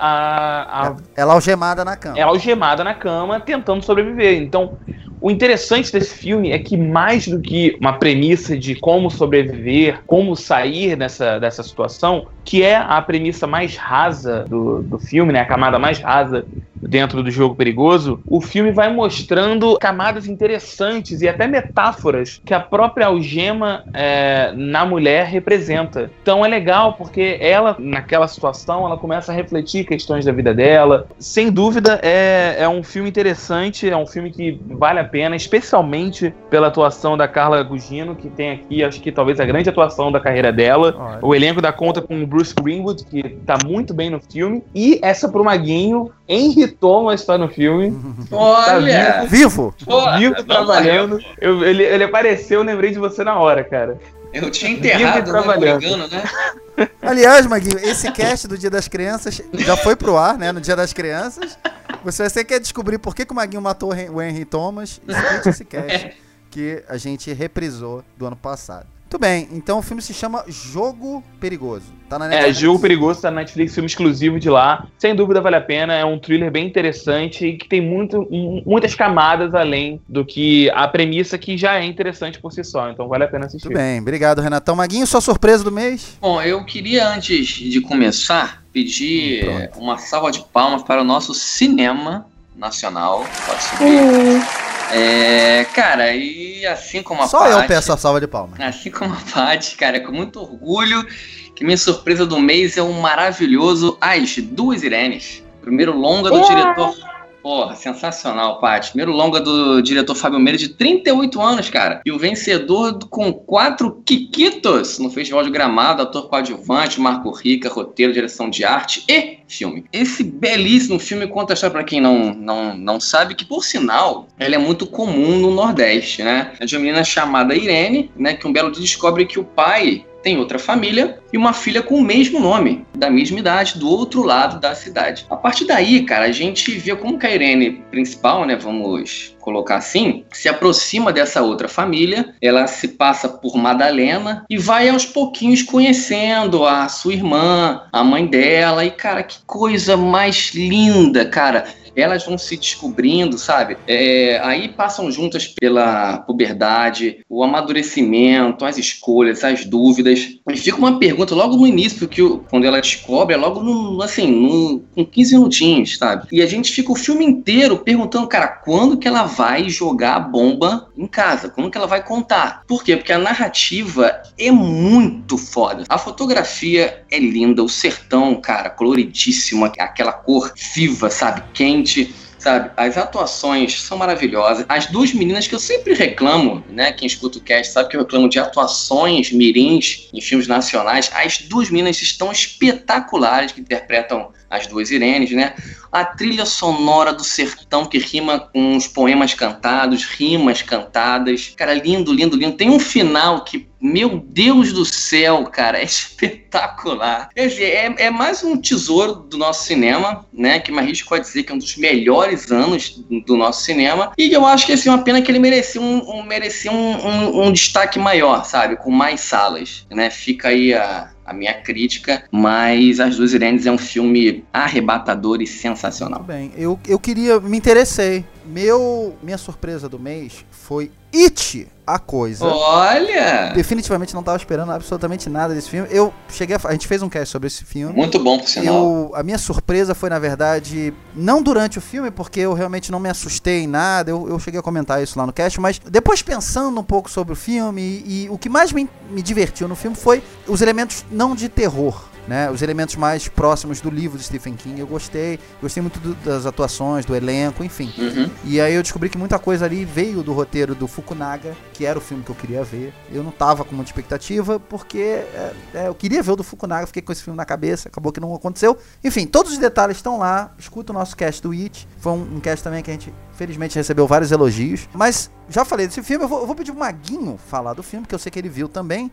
ela algemada na cama.
Ela algemada na cama, tentando sobreviver. Então, o interessante desse filme é que, mais do que uma premissa de como sobreviver, como sair dessa situação, que é a premissa mais rasa do filme, né, a camada mais rasa dentro do Jogo Perigoso, o filme vai mostrando camadas interessantes e até metáforas que a própria algema na mulher representa. Então é legal porque ela, naquela situação, ela começa a refletir questões da vida dela. Sem dúvida, é um filme interessante, é um filme que vale a pena, especialmente pela atuação da Carla Gugino, que tem aqui, acho que talvez a grande atuação da carreira dela. Olha. O elenco dá conta com o Bruce Greenwood, que tá muito bem no filme, e essa pro Maguinho, Henry Thomas está no filme.
Olha!
Tá vivo trabalhando. Ele apareceu, eu lembrei de você na hora, cara.
Eu tinha enterrado, né, engano, né?
Aliás, Maguinho, esse cast do Dia das Crianças já foi pro ar, né? No Dia das Crianças. Você quer descobrir por que o Maguinho matou o Henry Thomas? Escute esse cast. que a gente reprisou do ano passado. Muito bem, então o filme se chama Jogo Perigoso. Tá na Netflix.
Jogo Perigoso, tá na Netflix, filme exclusivo de lá. Sem dúvida vale a pena, é um thriller bem interessante e que tem muitas camadas além do que a premissa, que já é interessante por si só, então vale a pena assistir.
Muito bem, obrigado, Renatão. Maguinho, sua surpresa do mês?
Bom, eu queria, antes de começar, pedir uma salva de palmas para o nosso cinema nacional. Pode subir. Cara, e assim como a
Só
Paty,
eu peço a salva de palmas.
Assim como a Paty, cara, com muito orgulho, que minha surpresa do mês é um maravilhoso As Duas Irenes. Primeiro longa do diretor... Porra, sensacional, Paty. Primeiro longa do diretor Fábio Meira, de 38 anos, cara. E o vencedor com 4 Quiquitos no Festival de Gramado, ator coadjuvante, Marco Rica, roteiro, direção de arte e filme. Esse belíssimo filme conta a história, pra quem não sabe, que, por sinal, ela é muito comum no Nordeste, né? É de uma menina chamada Irene, né, que um belo dia descobre que o pai tem outra família e uma filha com o mesmo nome, da mesma idade, do outro lado da cidade. A partir daí, cara, a gente vê como que a Irene principal, né, vamos colocar assim, se aproxima dessa outra família, ela se passa por Madalena e vai aos pouquinhos conhecendo a sua irmã, a mãe dela, e, cara, que coisa mais linda, cara. Elas vão se descobrindo, sabe? Aí passam juntas pela puberdade, o amadurecimento, as escolhas, as dúvidas. E fica uma pergunta logo no início, porque quando ela descobre, é logo com 15 minutinhos, sabe? E a gente fica o filme inteiro perguntando, cara, quando que ela vai jogar a bomba em casa? Quando que ela vai contar? Por quê? Porque a narrativa é muito foda. A fotografia é linda, o sertão, cara, coloridíssimo, aquela cor viva, sabe? Quente. Sabe, as atuações são maravilhosas. As duas meninas que eu sempre reclamo, né? Quem escuta o cast sabe que eu reclamo de atuações mirins em filmes nacionais. As duas meninas estão espetaculares, que interpretam as duas Irenes, né? A trilha sonora do sertão que rima com os poemas cantados, rimas cantadas. Cara, lindo, lindo, lindo. Tem um final que, meu Deus do céu, cara, é espetacular. Quer dizer, é mais um tesouro do nosso cinema, né? Que me arrisco a dizer que é um dos melhores anos do nosso cinema. E eu acho que, assim, uma pena que ele merecia um destaque maior, sabe? Com mais salas, né? Fica aí a minha crítica, mas As Duas Irenes é um filme arrebatador e sensacional.
Muito bem, eu me interessei. Minha surpresa do mês foi It, a Coisa.
Olha!
Definitivamente não estava esperando absolutamente nada desse filme. A gente fez um cast sobre esse filme.
Muito bom, por sinal.
A minha surpresa foi, na verdade, não durante o filme, porque eu realmente não me assustei em nada. Eu cheguei a comentar isso lá no cast, mas depois pensando um pouco sobre o filme, e o que mais me divertiu no filme foi os elementos não de terror, né, os elementos mais próximos do livro de Stephen King. Eu gostei muito das atuações, do elenco, enfim. E aí eu descobri que muita coisa ali veio do roteiro do Fukunaga, que era o filme que eu queria ver. Eu não tava com muita expectativa, porque eu queria ver o do Fukunaga, fiquei com esse filme na cabeça, acabou que não aconteceu. Enfim, todos os detalhes estão lá, escuta o nosso cast do It. Foi um cast também que a gente, felizmente, recebeu vários elogios. Mas já falei desse filme, eu vou pedir pro Maguinho falar do filme, que eu sei que ele viu também,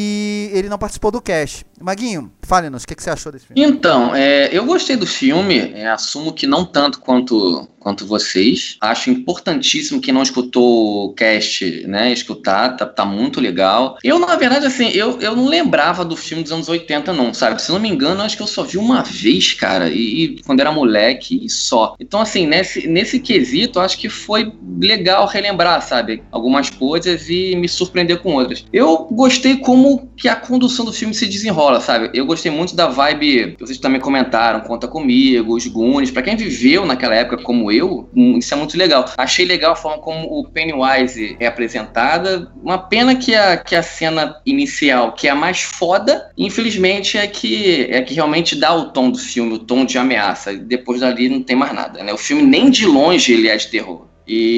e ele não participou do cast. Maguinho, fale-nos, o que você achou desse filme?
Então, eu gostei do filme, assumo que não tanto quanto vocês. Acho importantíssimo quem não escutou o cast, né, escutar, tá muito legal. Eu, na verdade, assim, eu não lembrava do filme dos anos 80, não, sabe? Se não me engano, acho que eu só vi uma vez, cara, e quando era moleque, e só. Então, assim, nesse quesito, acho que foi legal relembrar, sabe, algumas coisas e me surpreender com outras. Eu gostei como que a condução do filme se desenrola, sabe? Eu gostei muito da vibe que vocês também comentaram, Conta Comigo, Os Goonies. Pra quem viveu naquela época como eu, isso é muito legal. Achei legal a forma como o Pennywise é apresentada. Uma pena que a cena inicial, que é a mais foda, infelizmente é que realmente dá o tom do filme, o tom de ameaça. Depois dali não tem mais nada, né? O filme nem de longe ele é de terror.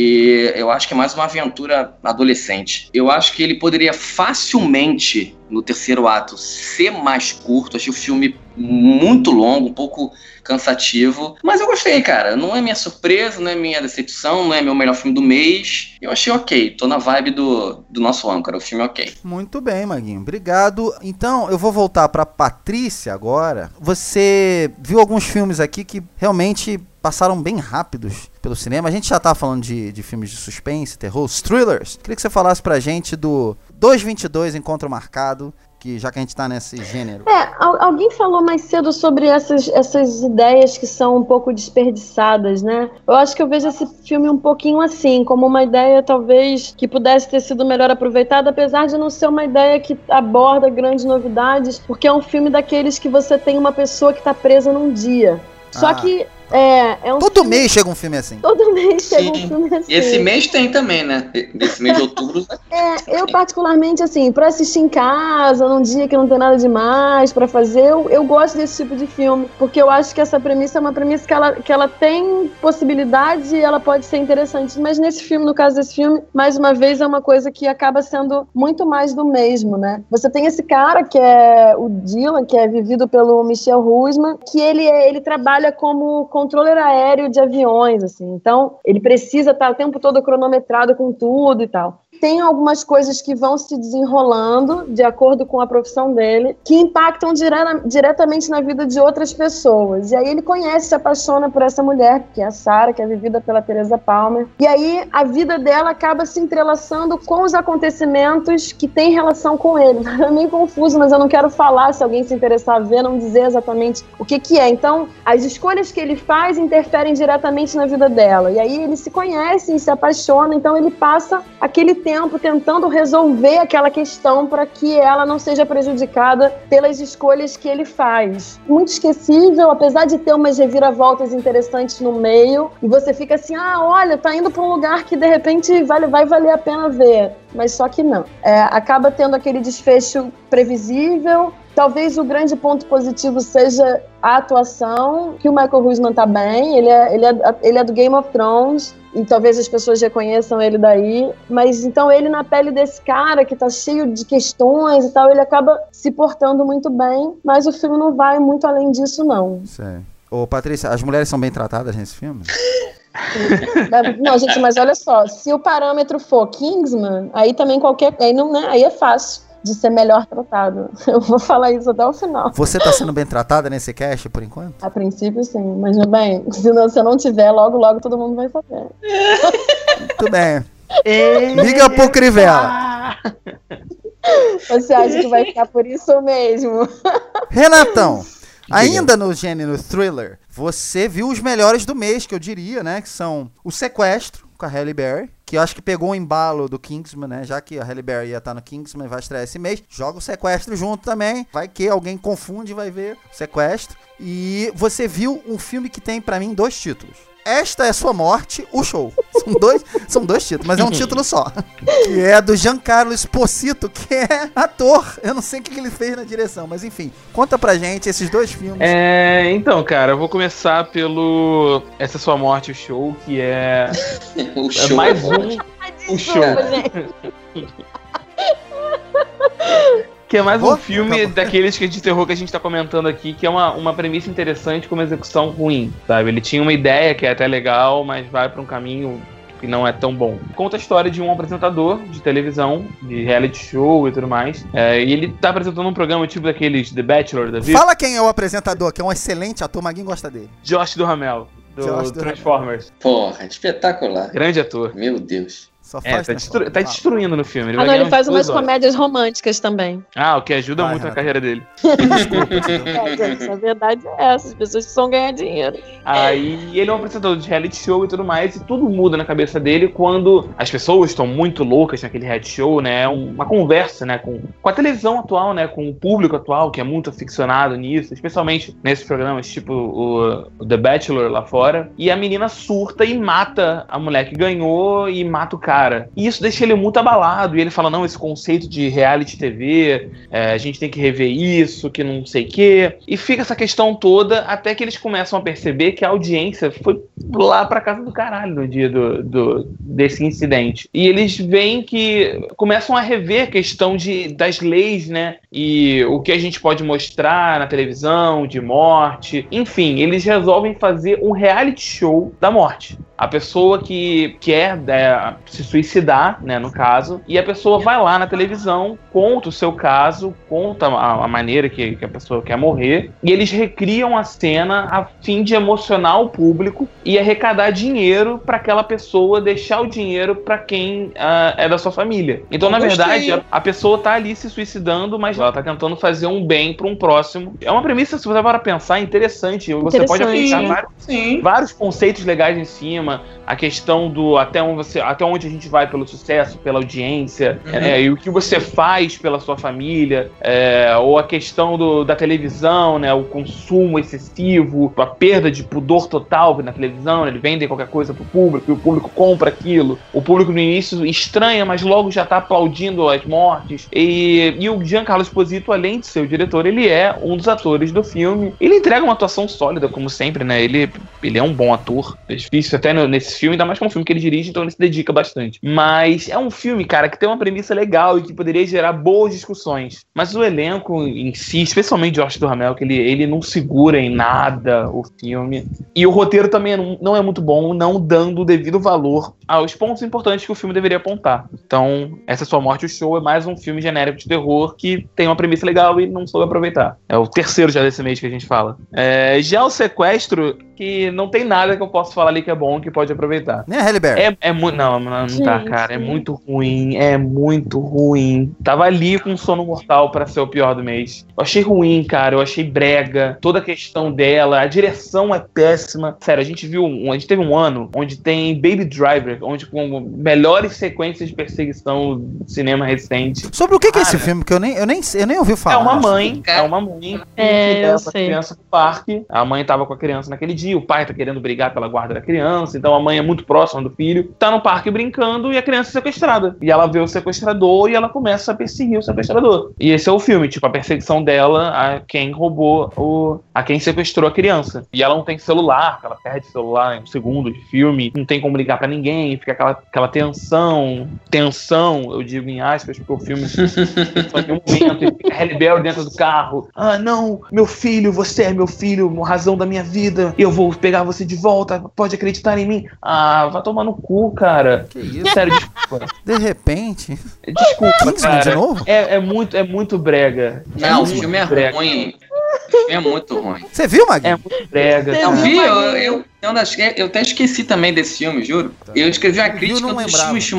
E eu acho que é mais uma aventura adolescente. Eu acho que ele poderia facilmente, no terceiro ato, ser mais curto. Achei o filme muito longo, um pouco cansativo. Mas eu gostei, cara. Não é minha surpresa, não é minha decepção, não é meu melhor filme do mês. Eu achei ok. Tô na vibe do nosso âncora. O filme é ok.
Muito bem, Maguinho. Obrigado. Então, eu vou voltar pra Patrícia agora. Você viu alguns filmes aqui que realmente passaram bem rápidos pelo cinema. A gente já tá falando de filmes de suspense, terror, os thrillers. Queria que você falasse pra gente do 222 Encontro Marcado, que já que a gente tá nesse gênero.
Alguém falou mais cedo sobre essas ideias que são um pouco desperdiçadas, né? Eu acho que eu vejo esse filme um pouquinho assim, como uma ideia talvez que pudesse ter sido melhor aproveitada, apesar de não ser uma ideia que aborda grandes novidades, porque é um filme daqueles que você tem uma pessoa que tá presa num dia. Só que é um
todo mês chega um filme assim.
Todo mês chega um filme assim.
E esse mês tem também, né? Esse mês de outubro.
Eu particularmente, assim, pra assistir em casa, num dia que não tem nada demais pra fazer, eu gosto desse tipo de filme, porque eu acho que essa premissa é uma premissa que ela tem possibilidade e ela pode ser interessante, mas nesse filme, no caso desse filme, mais uma vez é uma coisa que acaba sendo muito mais do mesmo, né? Você tem esse cara que é o Dylan, que é vivido pelo Michel Huisman, que ele trabalha como controller aéreo de aviões, assim. Então, ele precisa estar o tempo todo cronometrado com tudo e tal. Tem algumas coisas que vão se desenrolando de acordo com a profissão dele, que impactam diretamente na vida de outras pessoas. E aí ele conhece, se apaixona por essa mulher, que é a Sarah, que é vivida pela Teresa Palmer. E aí a vida dela acaba se entrelaçando com os acontecimentos que têm relação com ele. É meio confuso, mas eu não quero falar, se alguém se interessar a ver, não dizer exatamente o que é. Então, as escolhas que ele faz interferem diretamente na vida dela. E aí eles se conhecem, se apaixonam, então ele passa aquele tempo tentando resolver aquela questão para que ela não seja prejudicada pelas escolhas que ele faz. Muito esquecível, apesar de ter umas reviravoltas interessantes no meio, e você fica assim, olha, tá indo para um lugar que de repente vai valer a pena ver, mas só que não. Acaba tendo aquele desfecho previsível. Talvez o grande ponto positivo seja a atuação, que o Michael Huisman tá bem, ele é do Game of Thrones, e talvez as pessoas reconheçam ele daí, mas então ele na pele desse cara que tá cheio de questões e tal, ele acaba se portando muito bem, mas o filme não vai muito além disso, não.
Sei. Ô, Patrícia, as mulheres são bem tratadas nesse filme?
Não, gente, mas olha só, se o parâmetro for Kingsman, aí também aí é fácil de ser melhor tratado. Eu vou falar isso até o final.
Você tá sendo bem tratada nesse cast, por enquanto?
A princípio, sim. Mas, bem, se eu não tiver, logo todo mundo vai saber.
Muito bem. Liga pro Crivella.
Você acha que vai ficar por isso mesmo?
Renatão, ainda no gênero thriller, você viu os melhores do mês, que eu diria, né? Que são O Sequestro, com a Halle Berry, que eu acho que pegou o embalo do Kingsman, né? Já que a Halle Berry ia estar no Kingsman e vai estrear esse mês, joga O Sequestro junto também. Vai que alguém confunde e vai ver O Sequestro. E você viu um filme que tem, pra mim, 2 títulos. Esta é Sua Morte, o Show. São dois títulos, mas é um título só. Que é do Giancarlo Esposito, que é ator. Eu não sei o que ele fez na direção, mas enfim. Conta pra gente esses 2 filmes.
Então, cara, eu vou começar pelo Essa Sua Morte, o Show, que é...
O show
mais o show. Que é mais um filme daqueles de terror que a gente tá comentando aqui, que é uma premissa interessante com uma execução ruim, sabe? Ele tinha uma ideia que é até legal, mas vai pra um caminho que não é tão bom. Conta a história de um apresentador de televisão, de reality show e tudo mais. E ele tá apresentando um programa tipo daqueles The Bachelor da vida.
Fala quem é o apresentador, que é um excelente ator, Maguinho gosta dele.
Josh Duhamel, do Transformers.
Porra, espetacular.
Grande ator.
Meu Deus.
Só faz
tá destruindo no filme.
Ele faz umas comédias românticas também.
O que ajuda muito na carreira dele.
Gente, a verdade é essa, as pessoas precisam ganhar dinheiro.
Aí ele é um apresentador de reality show e tudo mais, e tudo muda na cabeça dele quando as pessoas estão muito loucas naquele reality show, né? É uma conversa, né, com a televisão atual, né, com o público atual, que é muito aficionado nisso, especialmente nesses programas tipo o The Bachelor lá fora. E a menina surta e mata a mulher que ganhou e mata o cara. E isso deixa ele muito abalado. E ele fala, não, esse conceito de reality TV, a gente tem que rever isso, que não sei o quê. E fica essa questão toda até que eles começam a perceber que a audiência foi lá pra casa do caralho no dia desse incidente. E eles veem que começam a rever a questão das leis, né? E o que a gente pode mostrar na televisão, de morte. Enfim, eles resolvem fazer um reality show da morte. A pessoa que quer se suicidar, né, no caso, e a pessoa vai lá na televisão, conta o seu caso, conta a maneira que a pessoa quer morrer, e eles recriam a cena a fim de emocionar o público e arrecadar dinheiro para aquela pessoa deixar o dinheiro para quem é da sua família. Então, na verdade, a pessoa tá ali se suicidando, mas ela tá tentando fazer um bem para um próximo. É uma premissa, se você para pensar, interessante. Você pode aplicar vários conceitos legais em cima. A questão do até onde a gente vai pelo sucesso, pela audiência, e o que você faz pela sua família, ou a questão da televisão, né, o consumo excessivo, a perda de pudor total na televisão, né, eles vendem qualquer coisa pro público, e o público compra aquilo. O público no início estranha, mas logo já tá aplaudindo as mortes. E o Giancarlo Esposito, além de ser o diretor, ele é um dos atores do filme. Ele entrega uma atuação sólida, como sempre, né? Ele é um bom ator. É difícil até nesse filme, ainda mais que é um filme que ele dirige, então ele se dedica bastante. Mas é um filme, cara, que tem uma premissa legal e que poderia gerar boas discussões. Mas o elenco em si, especialmente Josh Duhamel, que ele não segura em nada o filme. E o roteiro também não é muito bom, não dando o devido valor aos pontos importantes que o filme deveria apontar. Então, Essa é Sua Morte, o Show é mais um filme genérico de terror que tem uma premissa legal e não soube aproveitar. É o terceiro já desse mês que a gente fala. Já o Sequestro, que não tem nada que eu possa falar ali que é bom, que pode aproveitar.
Nem a Halle Berry.
Não tá, cara. É muito ruim. Tava ali com sono mortal pra ser o pior do mês. Eu achei ruim, cara. Eu achei brega. Toda a questão dela. A direção é péssima. Sério, a gente teve um ano onde tem Baby Driver, onde com melhores sequências de perseguição do cinema recente.
Sobre o que é esse filme? Que eu nem ouvi falar.
É uma mãe que leva a criança pro parque. A mãe tava com a criança naquele dia. O pai tá querendo brigar pela guarda da criança. Então a mãe é muito próxima do filho. Tá no parque brincando e a criança é sequestrada. E ela vê o sequestrador e ela começa a perseguir o sequestrador. E esse é o filme, tipo, a perseguição dela a quem roubou a quem sequestrou a criança. E ela não tem celular, ela perde o celular em um segundo de filme, não tem como ligar pra ninguém, fica aquela tensão, eu digo em aspas, porque o filme só tem um momento, e fica Halle Berry dentro do carro. Ah, não, meu filho, você é meu filho, razão da minha vida, eu vou pegar você de volta, pode acreditar em mim. Ah, vai tomar no cu, cara.
Que isso?
Sério, desculpa.
De repente.
Desculpa, cara.
De novo?
É muito brega.
Não, o filme é ruim. O filme é muito ruim.
Você viu, Magui?
É muito brega.
Eu vi, eu até esqueci também desse filme, juro. Eu escrevi uma crítica dos filmes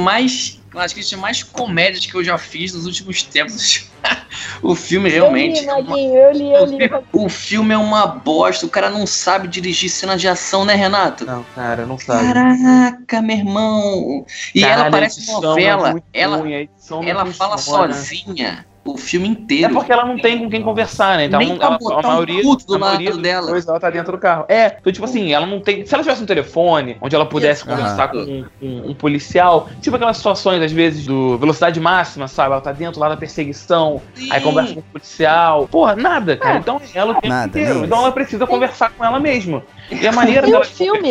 mais comédias que eu já fiz nos últimos tempos. O filme realmente.
Eu li.
O filme é uma bosta. O cara não sabe dirigir cena de ação, né, Renato?
Não, cara, não sabe.
Caraca, meu irmão. E cara, ela parece novela. Ela fala sozinha. O filme inteiro.
É porque ela não tem com quem conversar, né? Então
nem pra botar a maioria do lado dela.
Ela tá dentro do carro. Então, tipo assim, ela não tem. Se ela tivesse um telefone onde ela pudesse conversar com um policial, tipo aquelas situações, às vezes, do velocidade máxima, sabe? Ela tá dentro lá da perseguição, aí conversa com o policial. Porra, nada, cara. Então ela o tempo inteiro. Então ela precisa conversar com ela mesma. E a maneira dela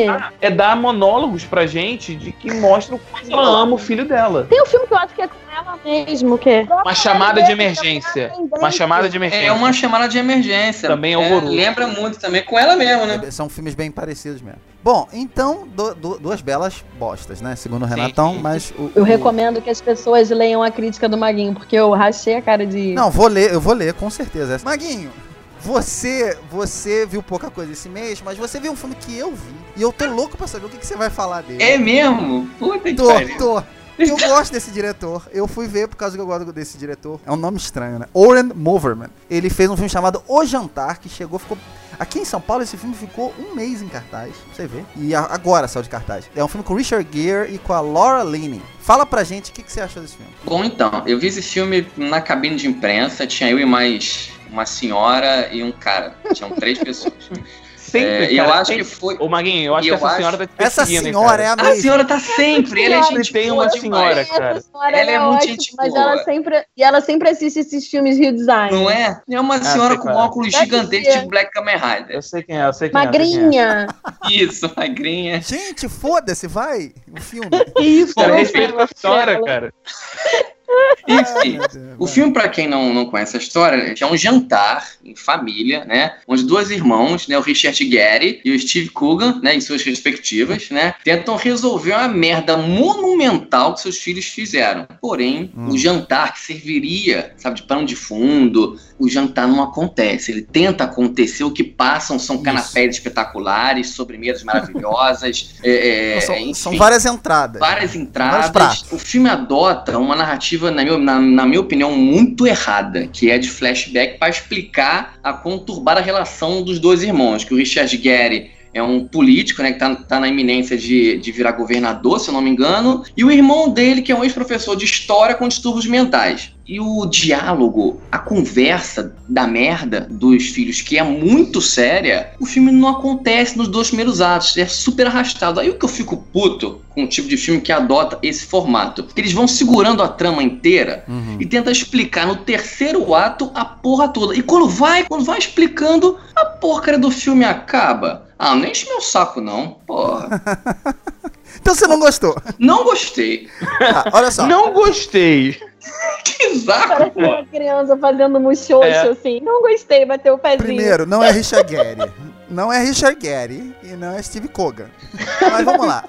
é dar monólogos pra gente de que mostram como ela ama o filho dela.
Tem um filme que eu acho que é com ela mesmo, que é
uma chamada de emergência. Uma chamada de emergência.
É uma chamada de emergência.
Também é horroroso.
Lembra muito também com ela mesmo, né?
São filmes bem parecidos mesmo. Bom, então, duas belas bostas, né? Segundo o Renatão, mas...
Eu recomendo que as pessoas leiam a crítica do Maguinho, porque eu rachei a cara de...
Não, eu vou ler, com certeza. Maguinho, você viu pouca coisa esse mês, mas você viu um filme que eu vi. E eu tô louco pra saber o que você vai falar dele.
É mesmo? Puta que
tô. Eu gosto desse diretor. Eu fui ver por causa que eu gosto desse diretor. É um nome estranho, né? Oren Moverman. Ele fez um filme chamado O Jantar, que ficou... Aqui em São Paulo, esse filme ficou um mês em cartaz. Pra você ver. E agora saiu de cartaz. É um filme com o Richard Gere e com a Laura Linney. Fala pra gente o que você achou desse filme.
Bom, então, eu vi esse filme na cabine de imprensa. Tinha eu e mais uma senhora e um cara. Tinham 3 pessoas.
Sempre,
eu acho que foi.
Ô, Maguinho, eu acho que essa senhora tá te
Essa senhora é a mesma.
A senhora tá sempre. Ela é gente
tem uma senhora, cara.
Ela é muito gente boa.
Mas ela sempre assiste esses filmes Rio Design.
Não é? É uma senhora com óculos gigantes de Black Kamen Rider.
Eu sei quem é,
Magrinha.
Isso, magrinha.
Gente, foda-se, vai. O filme.
Isso, cara, respeito a senhora, cara.
Enfim, o filme, pra quem não conhece a história, é um jantar em família, né? Onde dois irmãos, né? O Richard Gere e o Steve Coogan, né? Em suas respectivas, né? Tentam resolver uma merda monumental que seus filhos fizeram. Porém, o jantar que serviria, sabe, de pano de fundo, o jantar não acontece. Ele tenta acontecer, o que passam são canapés espetaculares, sobremesas maravilhosas.
São várias entradas.
Várias entradas. O filme adota uma narrativa, na minha opinião, muito errada, que é de flashback para explicar a conturbada relação dos dois irmãos, que o Richard Gere é um político, né, que tá na iminência de virar governador, se eu não me engano, e o irmão dele, que é um ex-professor de história com distúrbios mentais. E o diálogo, a conversa da merda dos filhos, que é muito séria, o filme não acontece nos 2 primeiros atos, é super arrastado. Aí o que eu fico puto com o tipo de filme que adota esse formato, que eles vão segurando a trama inteira e tentam explicar no 3º ato a porra toda. E quando vai explicando, a porcaria do filme acaba. Ah, não enche meu saco não, porra.
Então você não gostou?
Não gostei.
Olha só.
Não gostei.
Que exato,
Parece
pô.
uma criança fazendo muxoxo, assim. Não gostei, bateu o pezinho.
Primeiro, não é Richard Gere. Não é Richard Gere e não é Steve Coogan. Mas vamos lá.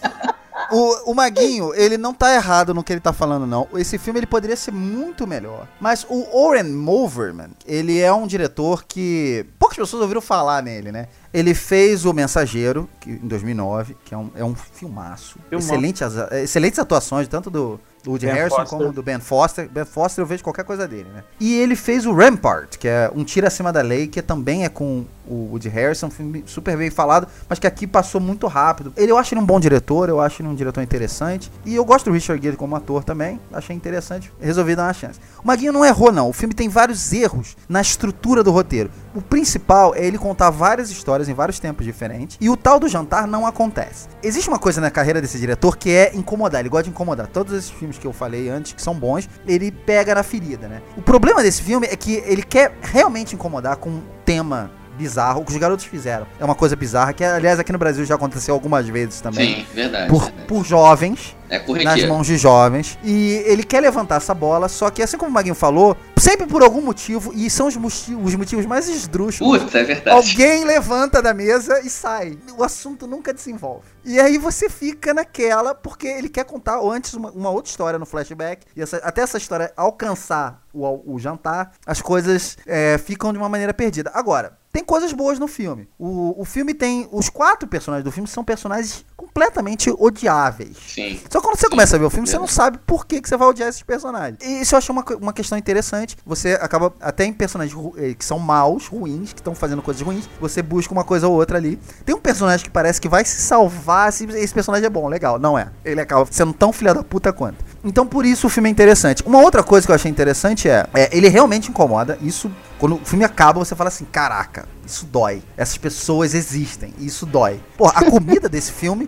O Maguinho, ele não tá errado no que ele tá falando, não. Esse filme, ele poderia ser muito melhor. Mas o Oren Moverman, ele é um diretor que poucas pessoas ouviram falar nele, né? Ele fez O Mensageiro, em 2009, que é um filmaço. Excelentes atuações, tanto do Woody Harrelson como do Ben Foster. Ben Foster eu vejo qualquer coisa dele, né? E ele fez o Rampart, que é Um Tiro Acima da Lei, que também é com o Woody Harrelson, um filme super bem falado, mas que aqui passou muito rápido. Eu acho ele um bom diretor, eu acho ele um diretor interessante. E eu gosto do Richard Gere como ator também, achei interessante, resolvi dar uma chance. O Maguinho não errou, não. O filme tem vários erros na estrutura do roteiro. O principal é ele contar várias histórias em vários tempos diferentes, e o tal do jantar não acontece. Existe uma coisa na carreira desse diretor que é incomodar, ele gosta de incomodar. Todos esses filmes que eu falei antes, que são bons, ele pega na ferida, né? O problema desse filme é que ele quer realmente incomodar com um tema bizarro, o que os garotos fizeram. É uma coisa bizarra, que aliás aqui no Brasil já aconteceu algumas vezes também.
Sim, verdade.
Por jovens,
corriqueiro.
nas mãos de jovens. E ele quer levantar essa bola, só que assim como o Maguinho falou, sempre por algum motivo, e são os motivos mais esdrúxulos.
Puta, é verdade.
Alguém levanta da mesa e sai. O assunto nunca desenvolve. E aí você fica naquela, porque ele quer contar antes uma outra história no flashback, e até essa história alcançar o jantar, as coisas ficam de uma maneira perdida. Agora, tem coisas boas no filme. O filme tem... Os 4 personagens do filme são personagens completamente odiáveis.
Sim.
Só que quando você começa a ver o filme, você não sabe por que você vai odiar esses personagens. E isso eu achei uma questão interessante. Você acaba, até em personagens que são maus, ruins, que estão fazendo coisas ruins, você busca uma coisa ou outra ali. Tem um personagem que parece que vai se salvar, assim, esse personagem é bom, legal. Não é. Ele acaba sendo tão filha da puta quanto. Então por isso o filme é interessante. Uma outra coisa que eu achei interessante ele realmente incomoda. Isso, quando o filme acaba, você fala assim, caraca, isso dói. Essas pessoas existem, isso dói. Pô, a comida desse filme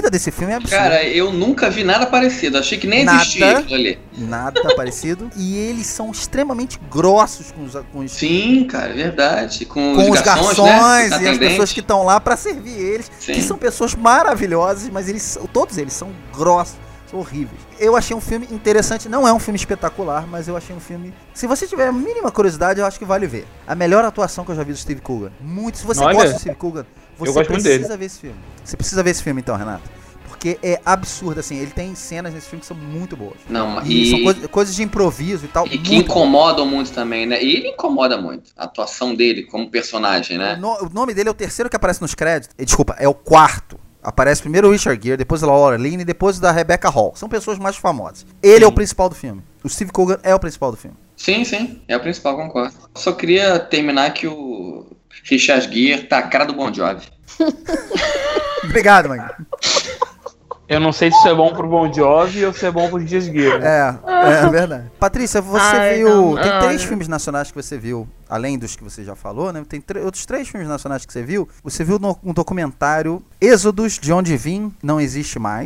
é absurda.
Cara, eu nunca vi nada parecido. Achei que nem existia aquilo ali.
Nada parecido. E eles são extremamente grossos com os
Sim, cara, verdade. Com
os garçons,
né?
E as pessoas que estão lá pra servir eles.
Sim.
Que são pessoas maravilhosas, mas todos eles são grossos. São horríveis. Eu achei um filme interessante, não é um filme espetacular, mas eu achei um filme... Se você tiver a mínima curiosidade, eu acho que vale ver. A melhor atuação que eu já vi do Steve Coogan. Muito. Se você gosta do Steve Coogan, você precisa ver esse filme. Você precisa ver esse filme então, Renato. Porque é absurdo, assim, ele tem cenas nesse filme que são muito boas.
Não,
são coisas de improviso e tal.
E que incomodam muito também, né? E ele incomoda muito, a atuação dele como personagem, né?
O nome dele é o 3º que aparece nos créditos. Desculpa, é o 4º. Aparece primeiro o Richard Gere, depois a Laura Linney e depois da Rebecca Hall. São pessoas mais famosas. Ele é o principal do filme. O Steve Coogan é o principal do filme.
Sim, é o principal, concordo. Só queria terminar que o Richard Gere tá a cara do Bon Jovi.
Obrigado, Magui.
Eu não sei se isso é bom pro Bon Jovi ou se é bom pro Richard Gere.
É verdade. Patrícia, você viu... Tem 3 filmes nacionais que você viu, além dos que você já falou, né? Tem outros 3 filmes nacionais que você viu. Você viu um documentário Êxodos, de onde vim, não existe mais.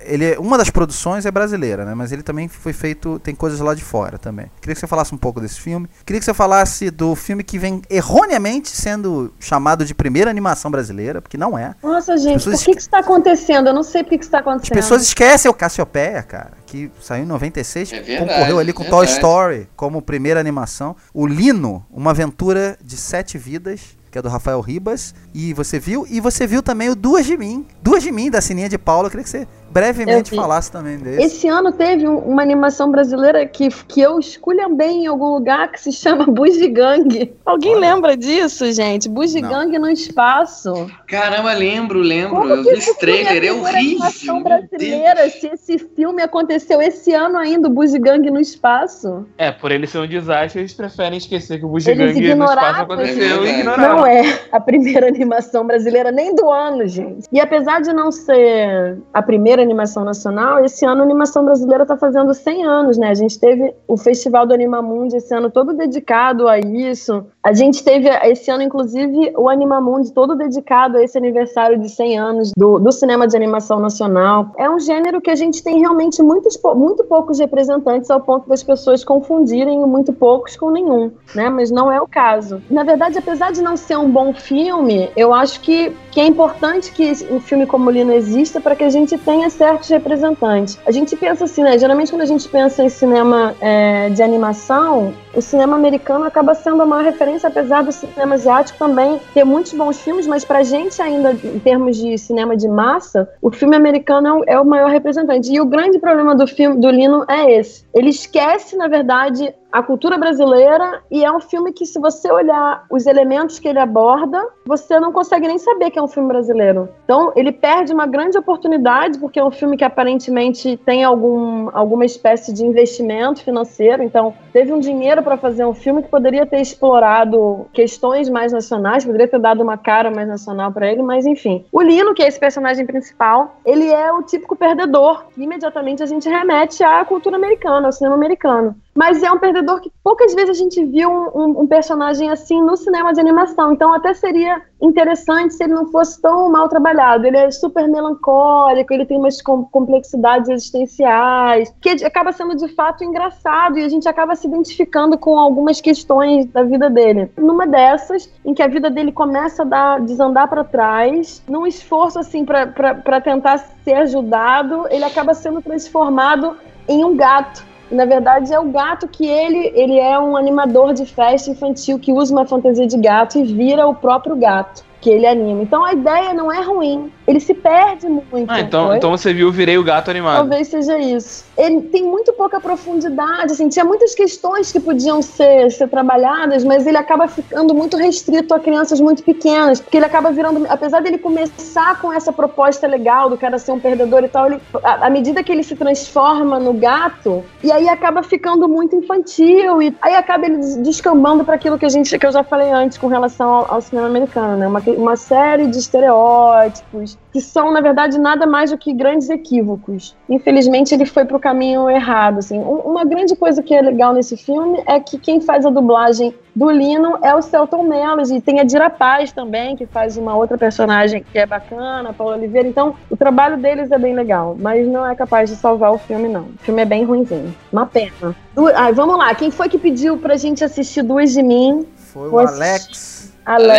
uma das produções é brasileira, né? Mas ele também foi feito, tem coisas lá de fora também. Queria que você falasse um pouco desse filme. Queria que você falasse do filme que vem erroneamente sendo chamado de primeira animação brasileira, porque não é.
Nossa, gente, por que isso tá acontecendo? Eu não sei por que isso tá acontecendo.
As pessoas esquecem o Cassiopeia, cara, que saiu em 96, concorreu ali com Toy Story como primeira animação. O Lino, Uma Aventura de 7 Vidas, que é do Rafael Ribas, e você viu também o Duas de Mim, da Sininha de Paula. Eu queria que você brevemente falasse também desse.
Esse ano teve uma animação brasileira que eu esculhambei em algum lugar, que se chama Bugiganga. Alguém lembra disso, gente? Bugiganga no espaço.
Caramba, lembro. Eu vi esse trailer, é horrível.
Animação brasileira, se esse filme aconteceu esse ano ainda, o Bugiganga no espaço.
Por ele ser um desastre, eles preferem esquecer que o Bugiganga no espaço aconteceu e ignorar.
Não é a primeira animação brasileira nem do ano, gente. E apesar de não ser a primeira animação nacional, esse ano a animação brasileira está fazendo 100 anos, né? A gente teve o Festival do Animamundi esse ano todo dedicado a isso. A gente teve esse ano, inclusive, o Animamundi todo dedicado a esse aniversário de 100 anos do cinema de animação nacional. É um gênero que a gente tem realmente muito poucos representantes, ao ponto das pessoas confundirem o muito poucos com nenhum, né? Mas não é o caso. Na verdade, apesar de não ser um bom filme, eu acho que é importante que um filme como Lino exista para que a gente tenha certos representantes. A gente pensa assim, né? Geralmente quando a gente pensa em cinema de animação, o cinema americano acaba sendo a maior referência, apesar do cinema asiático também ter muitos bons filmes, mas pra gente ainda, em termos de cinema de massa, o filme americano é o maior representante. E o grande problema do filme do Lino é esse. Ele esquece, na verdade, a cultura brasileira, e é um filme que, se você olhar os elementos que ele aborda, você não consegue nem saber que é um filme brasileiro. Então, ele perde uma grande oportunidade, porque é um filme que aparentemente tem alguma espécie de investimento financeiro. Então, teve um dinheiro para fazer um filme que poderia ter explorado questões mais nacionais, poderia ter dado uma cara mais nacional para ele, mas enfim. O Lino, que é esse personagem principal, ele é o típico perdedor. Imediatamente a gente remete à cultura americana, ao cinema americano. Mas é um perdedor que poucas vezes a gente viu um personagem assim no cinema de animação. Então até seria interessante se ele não fosse tão mal trabalhado. Ele é super melancólico, ele tem umas complexidades existenciais, que acaba sendo de fato engraçado, e a gente acaba se identificando com algumas questões da vida dele. Numa dessas, em que a vida dele começa a desandar para trás, num esforço assim para tentar ser ajudado, ele acaba sendo transformado em um gato. Na verdade, é o gato que ele é um animador de festa infantil que usa uma fantasia de gato e vira o próprio gato que ele anima. Então a ideia não é ruim, ele se perde muito.
Então você viu Virei o Gato Animado.
Talvez seja isso. Ele tem muito pouca profundidade, assim, tinha muitas questões que podiam ser trabalhadas, mas ele acaba ficando muito restrito a crianças muito pequenas, porque ele acaba virando, apesar dele começar com essa proposta legal do cara ser um perdedor e tal, à medida que ele se transforma no gato, e aí acaba ficando muito infantil, e aí acaba ele descambando para aquilo que eu já falei antes com relação ao cinema americano, né? Uma série de estereótipos que são, na verdade, nada mais do que grandes equívocos. Infelizmente, ele foi pro caminho errado, assim. Uma grande coisa que é legal nesse filme é que quem faz a dublagem do Lino é o Selton Mello, e tem a Dira Paz também, que faz uma outra personagem que é bacana, a Paula Oliveira. Então, o trabalho deles é bem legal, mas não é capaz de salvar o filme, não. O filme é bem ruimzinho. Uma pena. Vamos lá, quem foi que pediu pra gente assistir Duas de Mim?
Foi o Alex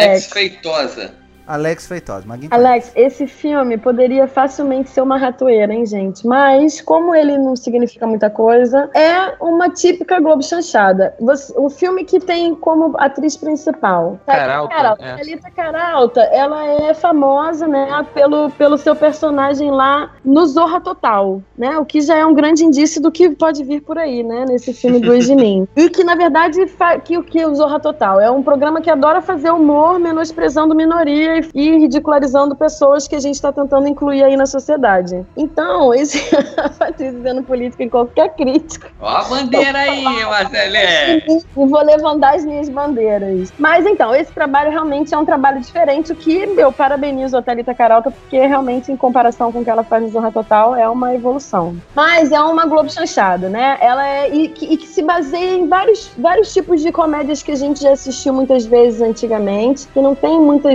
Feitosa.
Alex Feitosa.
Alex, esse filme poderia facilmente ser uma ratoeira, hein, gente? Mas, como ele não significa muita coisa, é uma típica Globo chanchada. O filme que tem como atriz principal Thalita Caralta, ela é famosa, né, pelo seu personagem lá no Zorra Total, né? O que já é um grande indício do que pode vir por aí, né, nesse filme Duas de Mim. E que, na verdade, que o Zorra Total é um programa que adora fazer humor menosprezando minoria e ridicularizando pessoas que a gente está tentando incluir aí na sociedade. Então, a Patrícia dizendo política em qualquer crítica.
Ó a bandeira aí, Marcelé!
E vou levantar as minhas bandeiras. Mas então, esse trabalho realmente é um trabalho diferente, o que eu parabenizo a Thalita Caralta, porque realmente, em comparação com o que ela faz no Zorra Total, é uma evolução. Mas é uma Globo chanchada, né? Ela e que se baseia em vários tipos de comédias que a gente já assistiu muitas vezes antigamente, que não tem muitas novidades.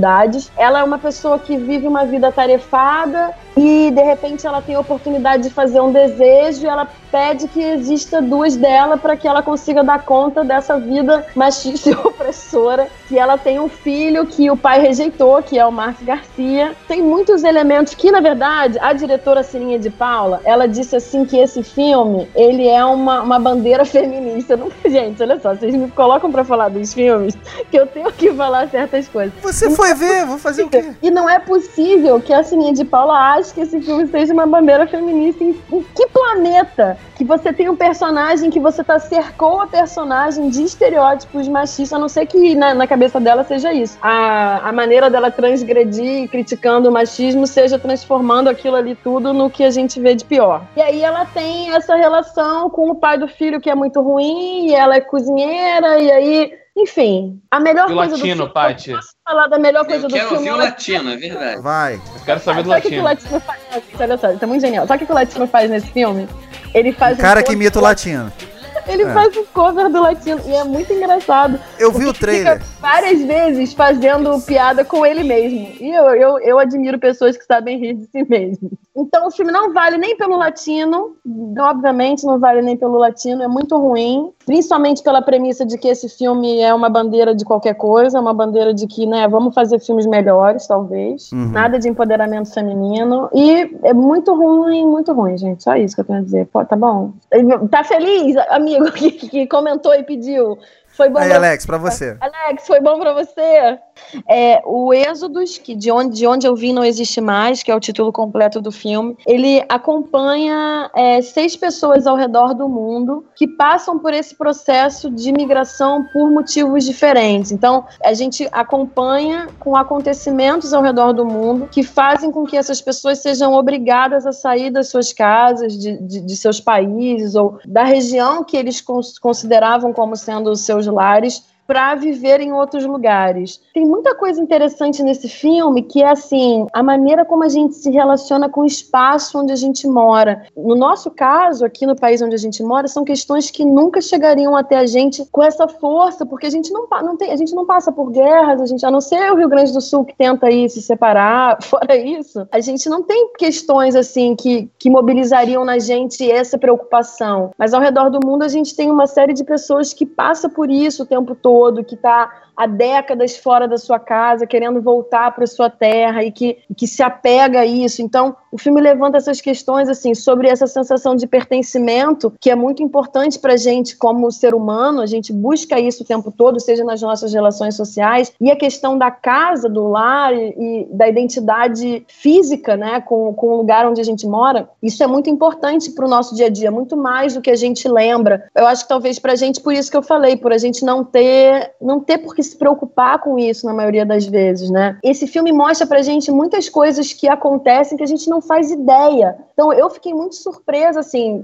dificuldades. Ela é uma pessoa que vive uma vida atarefada e, de repente, ela tem a oportunidade de fazer um desejo e ela pede que exista 2 dela para que ela consiga dar conta dessa vida machista e opressora, que ela tem um filho que o pai rejeitou, que é o Mark Garcia. Tem muitos elementos que, na verdade, a diretora Sininha de Paula, ela disse assim que esse filme, ele é uma bandeira feminista. Não, gente, olha só, vocês me colocam pra falar dos filmes que eu tenho que falar certas coisas.
Você foi ver, vou fazer o quê?
E não é possível que a Sininha de Paula ache que esse filme seja uma bandeira feminista. Em que planeta que você tem um personagem que você cercou a personagem de estereótipos machistas, a não ser que na cabeça dela seja isso. A maneira dela transgredir, criticando o machismo, seja transformando aquilo ali tudo no que a gente vê de pior. E aí ela tem essa relação com o pai do filho que é muito ruim, e ela é cozinheira, e aí... Enfim, a melhor coisa
latino,
do filme...
Paty.
Posso falar da melhor coisa do filme?
Eu quero ouvir o latino, é verdade.
Vai.
Eu quero saber do
Sabe o que o
latino.
latino faz? Olha só, isso é muito genial. Sabe o que o latino faz nesse filme? Ele faz
O cara que imita o latino.
Ele faz um cover do latino e é muito engraçado.
Eu vi o trailer.
Fica várias vezes fazendo piada com ele mesmo. E eu admiro pessoas que sabem rir de si mesmo. Então o filme não vale nem pelo latino, obviamente não vale nem pelo latino, é muito ruim, principalmente pela premissa de que esse filme é uma bandeira de qualquer coisa, uma bandeira de que, né, vamos fazer filmes melhores, talvez. Nada de empoderamento feminino. E é muito ruim, gente. Só isso que eu tenho a dizer. Pô, tá bom? Tá feliz, amigo, que comentou e pediu? Foi bom.
Aí, Alex, pra você.
Alex, foi bom pra você? O Êxodos, que de onde eu vim não existe mais, que é o título completo do filme, ele acompanha 6 pessoas ao redor do mundo que passam por esse processo de migração por motivos diferentes. Então, a gente acompanha com acontecimentos ao redor do mundo que fazem com que essas pessoas sejam obrigadas a sair das suas casas, de seus países ou da região que eles consideravam como sendo os seus lares, para viver em outros lugares. Tem muita coisa interessante nesse filme que é assim, a maneira como a gente se relaciona com o espaço onde a gente mora. No nosso caso, aqui no país onde a gente mora, são questões que nunca chegariam até a gente com essa força, porque a gente não passa por guerras, a não ser o Rio Grande do Sul que tenta aí se separar, fora isso, a gente não tem questões assim que mobilizariam na gente essa preocupação. Mas ao redor do mundo a gente tem uma série de pessoas que passa por isso o tempo todo, que está há décadas fora da sua casa, querendo voltar para a sua terra e que se apega a isso. Então, o filme levanta essas questões assim, sobre essa sensação de pertencimento, que é muito importante para a gente como ser humano, a gente busca isso o tempo todo, seja nas nossas relações sociais, e a questão da casa, do lar e da identidade física, né, com o lugar onde a gente mora, isso é muito importante para o nosso dia a dia, muito mais do que a gente lembra. Eu acho que talvez para a gente, por isso que eu falei, por a gente não ter por que se preocupar com isso na maioria das vezes, né? Esse filme mostra pra gente muitas coisas que acontecem que a gente não faz ideia. Então eu fiquei muito surpresa, assim,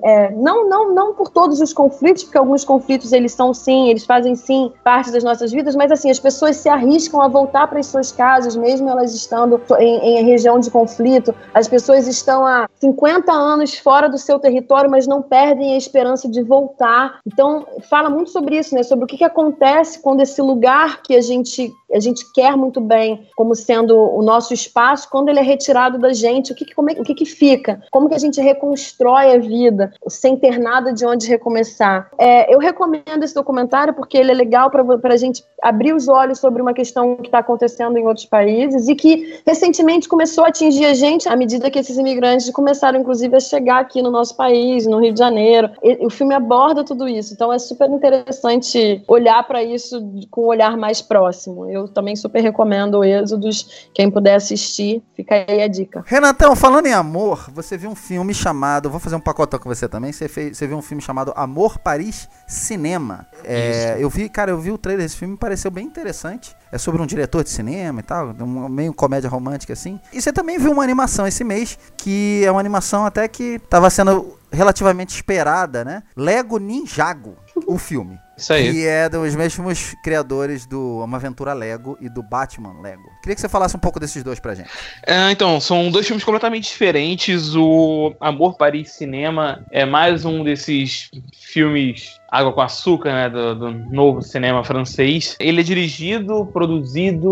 não por todos os conflitos, porque alguns conflitos eles fazem sim parte das nossas vidas, mas assim, as pessoas se arriscam a voltar para as suas casas, mesmo elas estando em região de conflito. As pessoas estão há 50 anos fora do seu território, mas não perdem a esperança de voltar. Então fala muito sobre isso, né? Sobre o que acontece quando esse lugar que a gente quer muito bem como sendo o nosso espaço, quando ele é retirado da gente, o que fica? Como que a gente reconstrói a vida sem ter nada de onde recomeçar? Eu recomendo esse documentário porque ele é legal para a gente abrir os olhos sobre uma questão que está acontecendo em outros países e que recentemente começou a atingir a gente à medida que esses imigrantes começaram, inclusive, a chegar aqui no nosso país, no Rio de Janeiro. O filme aborda tudo isso, então é super interessante olhar para isso com um olhar mais próximo. Eu também super recomendo o Êxodos, quem puder assistir, fica aí a dica.
Renatão, falando em amor, você viu um filme chamado, vou fazer um pacotão com você também, você viu um filme chamado Amor Paris Cinema. Eu vi o trailer desse filme, me pareceu bem interessante. É sobre um diretor de cinema e tal, meio comédia romântica assim. E você também viu uma animação esse mês, que é uma animação até que estava sendo relativamente esperada, né? Lego Ninjago, o filme.
Isso aí.
Que é dos mesmos criadores do Uma Aventura Lego e do Batman Lego. Queria que você falasse um pouco desses dois pra gente.
Então, são dois filmes completamente diferentes. O Amor Paris Cinema é mais um desses filmes água com açúcar, né, do novo cinema francês. Ele é dirigido, produzido,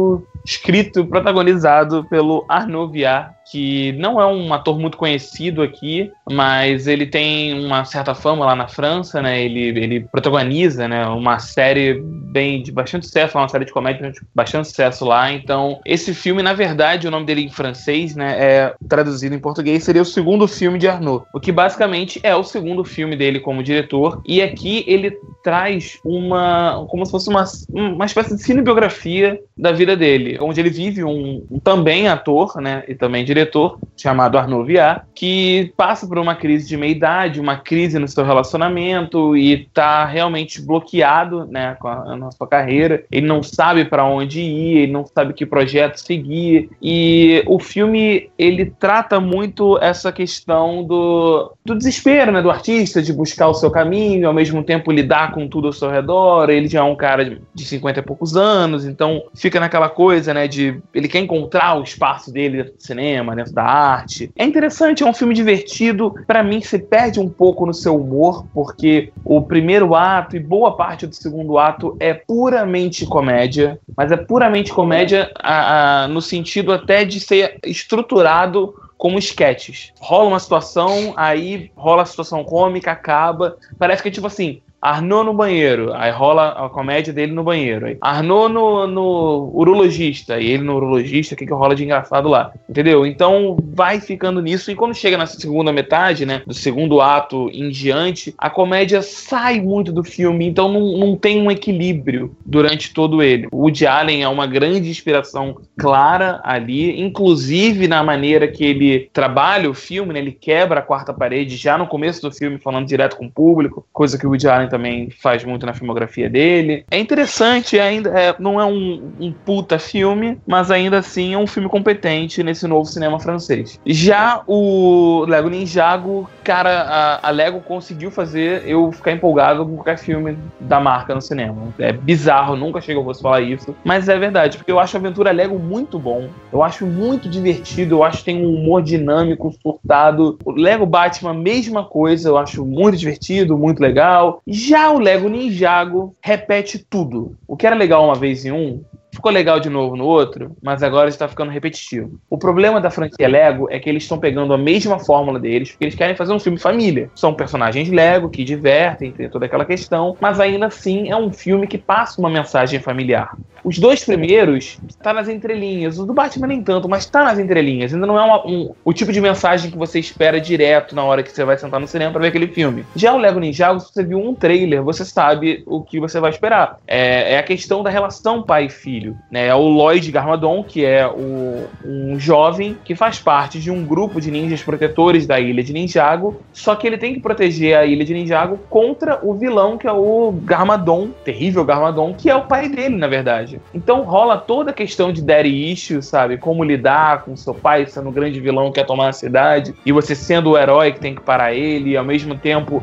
escrito e protagonizado pelo Arnaud Viard, que não é um ator muito conhecido aqui, mas ele tem uma certa fama lá na França, né? Ele protagoniza, né, uma série de bastante sucesso, uma série de comédia de bastante sucesso lá. Então, esse filme, na verdade, o nome dele em francês, né, é traduzido em português, seria o segundo filme de Arnaud, o que basicamente é o segundo filme dele como diretor. E aqui ele traz como se fosse uma espécie de cinebiografia da vida dele, onde ele vive um também ator, né, e também diretor, chamado Arnaud Viard, que passa por uma crise de meia-idade, uma crise no seu relacionamento e tá realmente bloqueado, né, na sua carreira. Ele não sabe para onde ir, ele não sabe que projeto seguir. E o filme, ele trata muito essa questão do desespero, né, do artista, de buscar o seu caminho, ao mesmo tempo lidar com tudo ao seu redor. Ele já é um cara de 50 e poucos anos, então fica naquela coisa, né, de ele quer encontrar o espaço dele dentro do cinema, dentro da arte. É interessante, é um filme divertido. Pra mim, se perde um pouco no seu humor, porque o primeiro ato e boa parte do segundo ato é puramente comédia, mas é puramente comédia no sentido até de ser estruturado como sketches. Rola uma situação, aí rola a situação cômica, acaba. Parece que é tipo assim, Arnaud no banheiro, aí rola a comédia dele no banheiro. Aí Arnaud no urologista, e ele no urologista, o que rola de engraçado lá? Entendeu? Então vai ficando nisso, e quando chega na segunda metade, né, do segundo ato em diante, a comédia sai muito do filme, então não tem um equilíbrio durante todo ele. O Woody Allen é uma grande inspiração clara ali, inclusive na maneira que ele trabalha o filme, né, ele quebra a quarta parede já no começo do filme, falando direto com o público, coisa que o Woody Allen também faz muito na filmografia dele. É interessante, ainda não é um puta filme, mas ainda assim é um filme competente nesse novo cinema francês. Já o Lego Ninjago, cara, a Lego conseguiu fazer eu ficar empolgado com qualquer filme da marca no cinema. É bizarro, nunca chego a você falar isso, mas é verdade, porque eu acho a aventura Lego muito bom, eu acho muito divertido, eu acho que tem um humor dinâmico, surtado. O Lego Batman, mesma coisa, eu acho muito divertido, muito legal. Já o Lego Ninjago repete tudo. O que era legal uma vez em um, ficou legal de novo no outro, mas agora está ficando repetitivo. O problema da franquia Lego é que eles estão pegando a mesma fórmula deles, porque eles querem fazer um filme família. São personagens Lego que divertem, tem toda aquela questão, mas ainda assim é um filme que passa uma mensagem familiar. Os dois primeiros tá nas entrelinhas, o do Batman nem tanto, mas tá nas entrelinhas. Ainda não é o tipo de mensagem que você espera direto na hora que você vai sentar no cinema para ver aquele filme. Já o Lego Ninjago, se você viu um trailer, você sabe o que você vai esperar. É a questão da relação pai e filho. É o Lloyd Garmadon, que é um jovem que faz parte de um grupo de ninjas protetores da Ilha de Ninjago, só que ele tem que proteger a Ilha de Ninjago contra o vilão, que é o Garmadon, terrível Garmadon, que é o pai dele, na verdade. Então rola toda a questão de daddy issue, sabe? Como lidar com seu pai sendo o grande vilão que quer tomar a cidade, e você sendo o herói que tem que parar ele, e ao mesmo tempo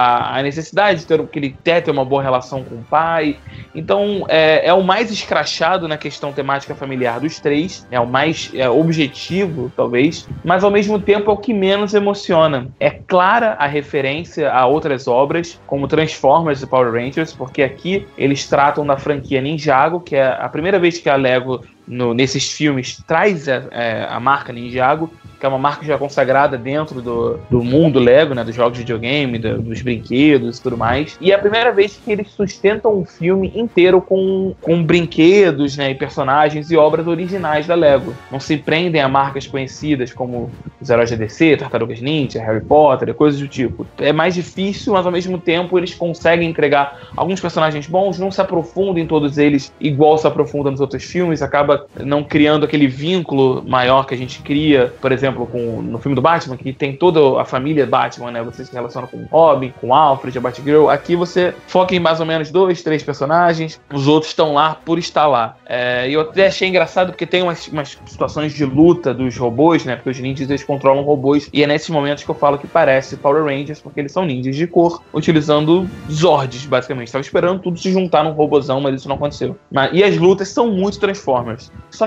a necessidade de que ele ter uma boa relação com o pai. Então é o mais escrachado na questão temática familiar dos três, é o mais objetivo, talvez, mas ao mesmo tempo é o que menos emociona. É clara a referência a outras obras, como Transformers e Power Rangers, porque aqui eles tratam da franquia Ninjago, que é a primeira vez que a Lego nesses filmes traz a marca Ninjago, que é uma marca já consagrada dentro do mundo Lego, né, dos jogos de videogame, dos brinquedos e tudo mais. E é a primeira vez que eles sustentam um filme inteiro com brinquedos, né, e personagens e obras originais da Lego. Não se prendem a marcas conhecidas como os heróis da DC, Tartarugas Ninja, Harry Potter, coisas do tipo. É mais difícil, mas ao mesmo tempo eles conseguem entregar alguns personagens bons, não se aprofundam em todos eles igual se aprofunda nos outros filmes, acaba não criando aquele vínculo maior que a gente cria, por exemplo, no filme do Batman, que tem toda a família Batman, né? Você se relaciona com o Robin, com o Alfred, a Batgirl. Aqui você foca em mais ou menos 2, 3 personagens, os outros estão lá por estar lá. E eu até achei engraçado porque tem umas situações de luta dos robôs, né? Porque os ninjas, eles controlam robôs, e é nesses momentos que eu falo que parece Power Rangers, porque eles são ninjas de cor, utilizando Zords, basicamente. Estava esperando tudo se juntar num robôzão, mas isso não aconteceu. E as lutas são muito Transformers. Só que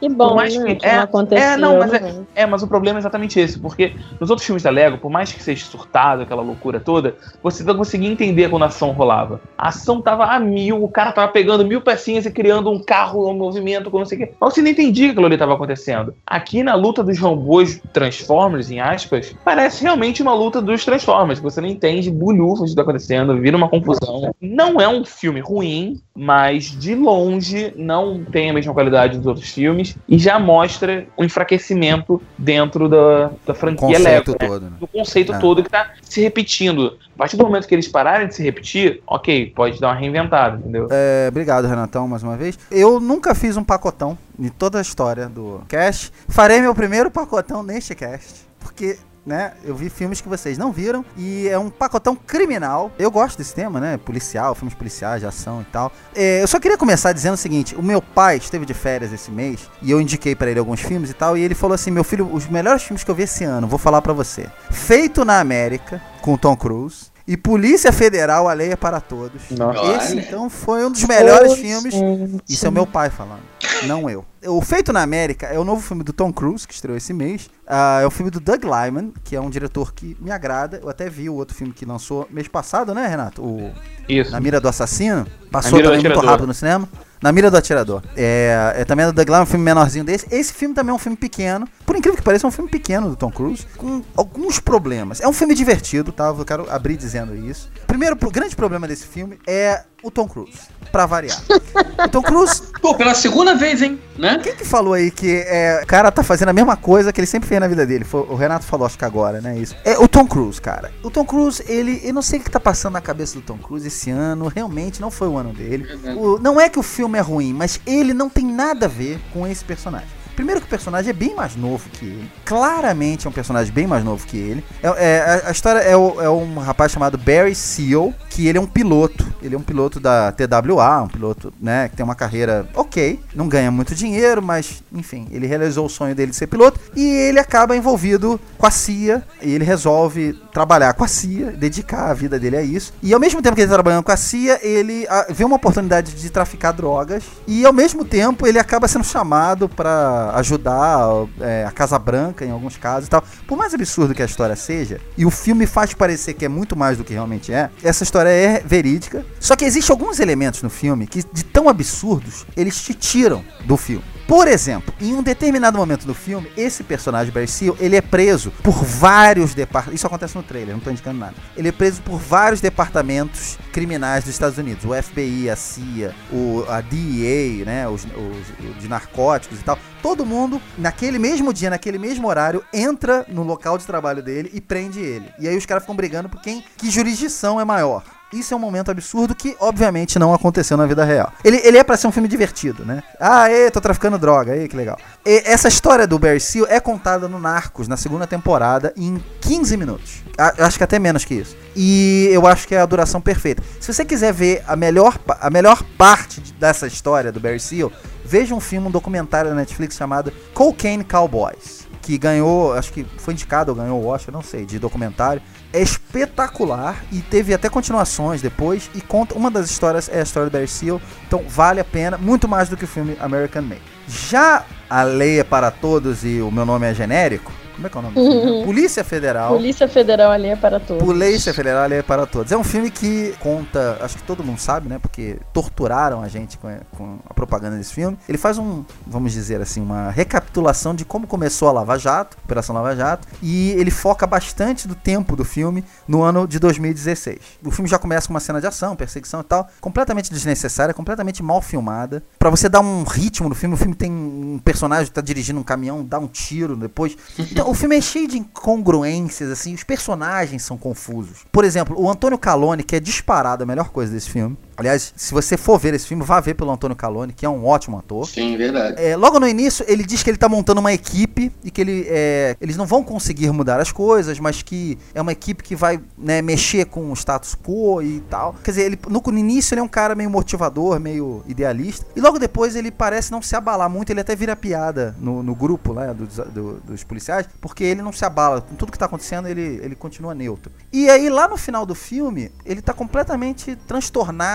Que bom,
por mais
né?
que
Não aconteceu.
Mas o problema é exatamente esse, porque nos outros filmes da Lego, por mais que seja surtado, aquela loucura toda, você não conseguia entender quando a ação rolava. A ação tava a 1000, o cara tava pegando 1000 pecinhas e criando um carro, um movimento, com não sei o quê. Mas você não entendia que aquilo ali tava acontecendo. Aqui na luta dos robôs Transformers, em aspas, parece realmente uma luta dos Transformers, que você não entende bulhufas do que tá acontecendo, vira uma confusão. Não é um filme ruim, mas de longe não tem a mesma qualidade dos outros filmes e já mostra um enfraquecimento dentro da franquia Lego, né?
Todo, né?
Do conceito todo que tá se repetindo. A partir do momento que eles pararem de se repetir, ok, pode dar uma reinventada, entendeu?
Obrigado, Renatão, mais uma vez. Eu nunca fiz um pacotão de toda a história do cast. Farei meu primeiro pacotão neste cast, porque... né? Eu vi filmes que vocês não viram e é um pacotão criminal. Eu gosto desse tema, né? Policial, filmes policiais, de ação e tal. Eu só queria começar dizendo o seguinte: o meu pai esteve de férias esse mês e eu indiquei pra ele alguns filmes e tal, e ele falou assim: meu filho, os melhores filmes que eu vi esse ano, vou falar pra você. Feito na América, com Tom Cruise, e Polícia Federal Alheia para Todos.
Nossa.
Esse, então, foi um dos melhores filmes. Isso é o meu pai falando, não eu. O Feito na América é o novo filme do Tom Cruise, que estreou esse mês. É o filme do Doug Liman, que é um diretor que me agrada. Eu até vi o outro filme que lançou mês passado, né, Renato?
Isso.
Na Mira do Assassino. Passou também muito rápido no cinema. Na Mira do Atirador. Também é do Doug Liman, um filme menorzinho desse. Esse filme também é um filme pequeno. Por incrível que pareça, é um filme pequeno do Tom Cruise, com alguns problemas. É um filme divertido, tá? Eu quero abrir dizendo isso. Primeiro, o grande problema desse filme é o Tom Cruise, pra variar. O Tom Cruise...
Pô, pela segunda vez, hein? Né?
Quem que falou aí que o cara tá fazendo a mesma coisa que ele sempre fez na vida dele? O Renato falou, acho que agora, né? Isso. É o Tom Cruise, cara. O Tom Cruise, eu não sei o que tá passando na cabeça do Tom Cruise esse ano. Realmente não foi o ano dele. Não é que o filme é ruim, mas ele não tem nada a ver com esse personagem. Primeiro que o personagem é bem mais novo que ele. Claramente é um personagem bem mais novo que ele. A história é um rapaz chamado Barry Seal, que ele é um piloto. Ele é um piloto da TWA, um piloto, né, que tem uma carreira ok. Não ganha muito dinheiro, mas, enfim, ele realizou o sonho dele de ser piloto. E ele acaba envolvido com a CIA. E ele resolve trabalhar com a CIA, dedicar a vida dele a isso. E ao mesmo tempo que ele tá trabalhando com a CIA, ele vê uma oportunidade de traficar drogas. E ao mesmo tempo ele acaba sendo chamado pra ajudar a Casa Branca em alguns casos e tal. Por mais absurdo que a história seja, e o filme faz parecer que é muito mais do que realmente é, essa história é verídica. Só que existem alguns elementos no filme que, de tão absurdos, eles te tiram do filme. Por exemplo, em um determinado momento do filme, esse personagem, Barry Seal, ele é preso por vários departamentos. Isso acontece no trailer, não tô indicando nada. Ele é preso por vários departamentos criminais dos Estados Unidos. O FBI, a CIA, a DEA, né, os de narcóticos e tal. Todo mundo, naquele mesmo dia, naquele mesmo horário, entra no local de trabalho dele e prende ele. E aí os caras ficam brigando por que jurisdição é maior. Isso é um momento absurdo que, obviamente, não aconteceu na vida real. Ele é pra ser um filme divertido, né? Tô traficando droga, que legal. Essa história do Barry Seal é contada no Narcos, na segunda temporada, em 15 minutos. Acho que até menos que isso. E eu acho que é a duração perfeita. Se você quiser ver a melhor parte dessa história do Barry Seal, veja um documentário da Netflix chamado Cocaine Cowboys, que ganhou, acho que foi indicado ou ganhou o Oscar, não sei, de documentário. É espetacular e teve até continuações depois, e conta, uma das histórias é a história do Barry Seal, então vale a pena, muito mais do que o filme American Made. Já A Lei é para Todos e O Meu Nome é Genérico, como é que é o nome do filme? Polícia Federal.
Polícia Federal Alheia para Todos.
Polícia Federal Alheia para Todos. É um filme que conta, acho que todo mundo sabe, né? Porque torturaram a gente com a propaganda desse filme. Ele faz vamos dizer assim, uma recapitulação de como começou a Lava Jato, Operação Lava Jato, e ele foca bastante do tempo do filme no ano de 2016. O filme já começa com uma cena de ação, perseguição e tal, completamente desnecessária, completamente mal filmada. Pra você dar um ritmo no filme, o filme tem um personagem que tá dirigindo um caminhão, dá um tiro depois. Então, o filme é cheio de incongruências, assim, os personagens são confusos. Por exemplo, o Antônio Calone, que é disparado a melhor coisa desse filme. Aliás, se você for ver esse filme, vá ver pelo Antônio Calone, que é um ótimo ator.
Sim, verdade.
Logo no início, ele diz que ele tá montando uma equipe e que eles não vão conseguir mudar as coisas, mas que é uma equipe que vai, né, mexer com o status quo e tal. Quer dizer, no início ele é um cara meio motivador, meio idealista. E logo depois ele parece não se abalar muito, ele até vira piada no grupo lá, dos policiais, porque ele não se abala. Com tudo que tá acontecendo, ele continua neutro. E aí, lá no final do filme, ele tá completamente transtornado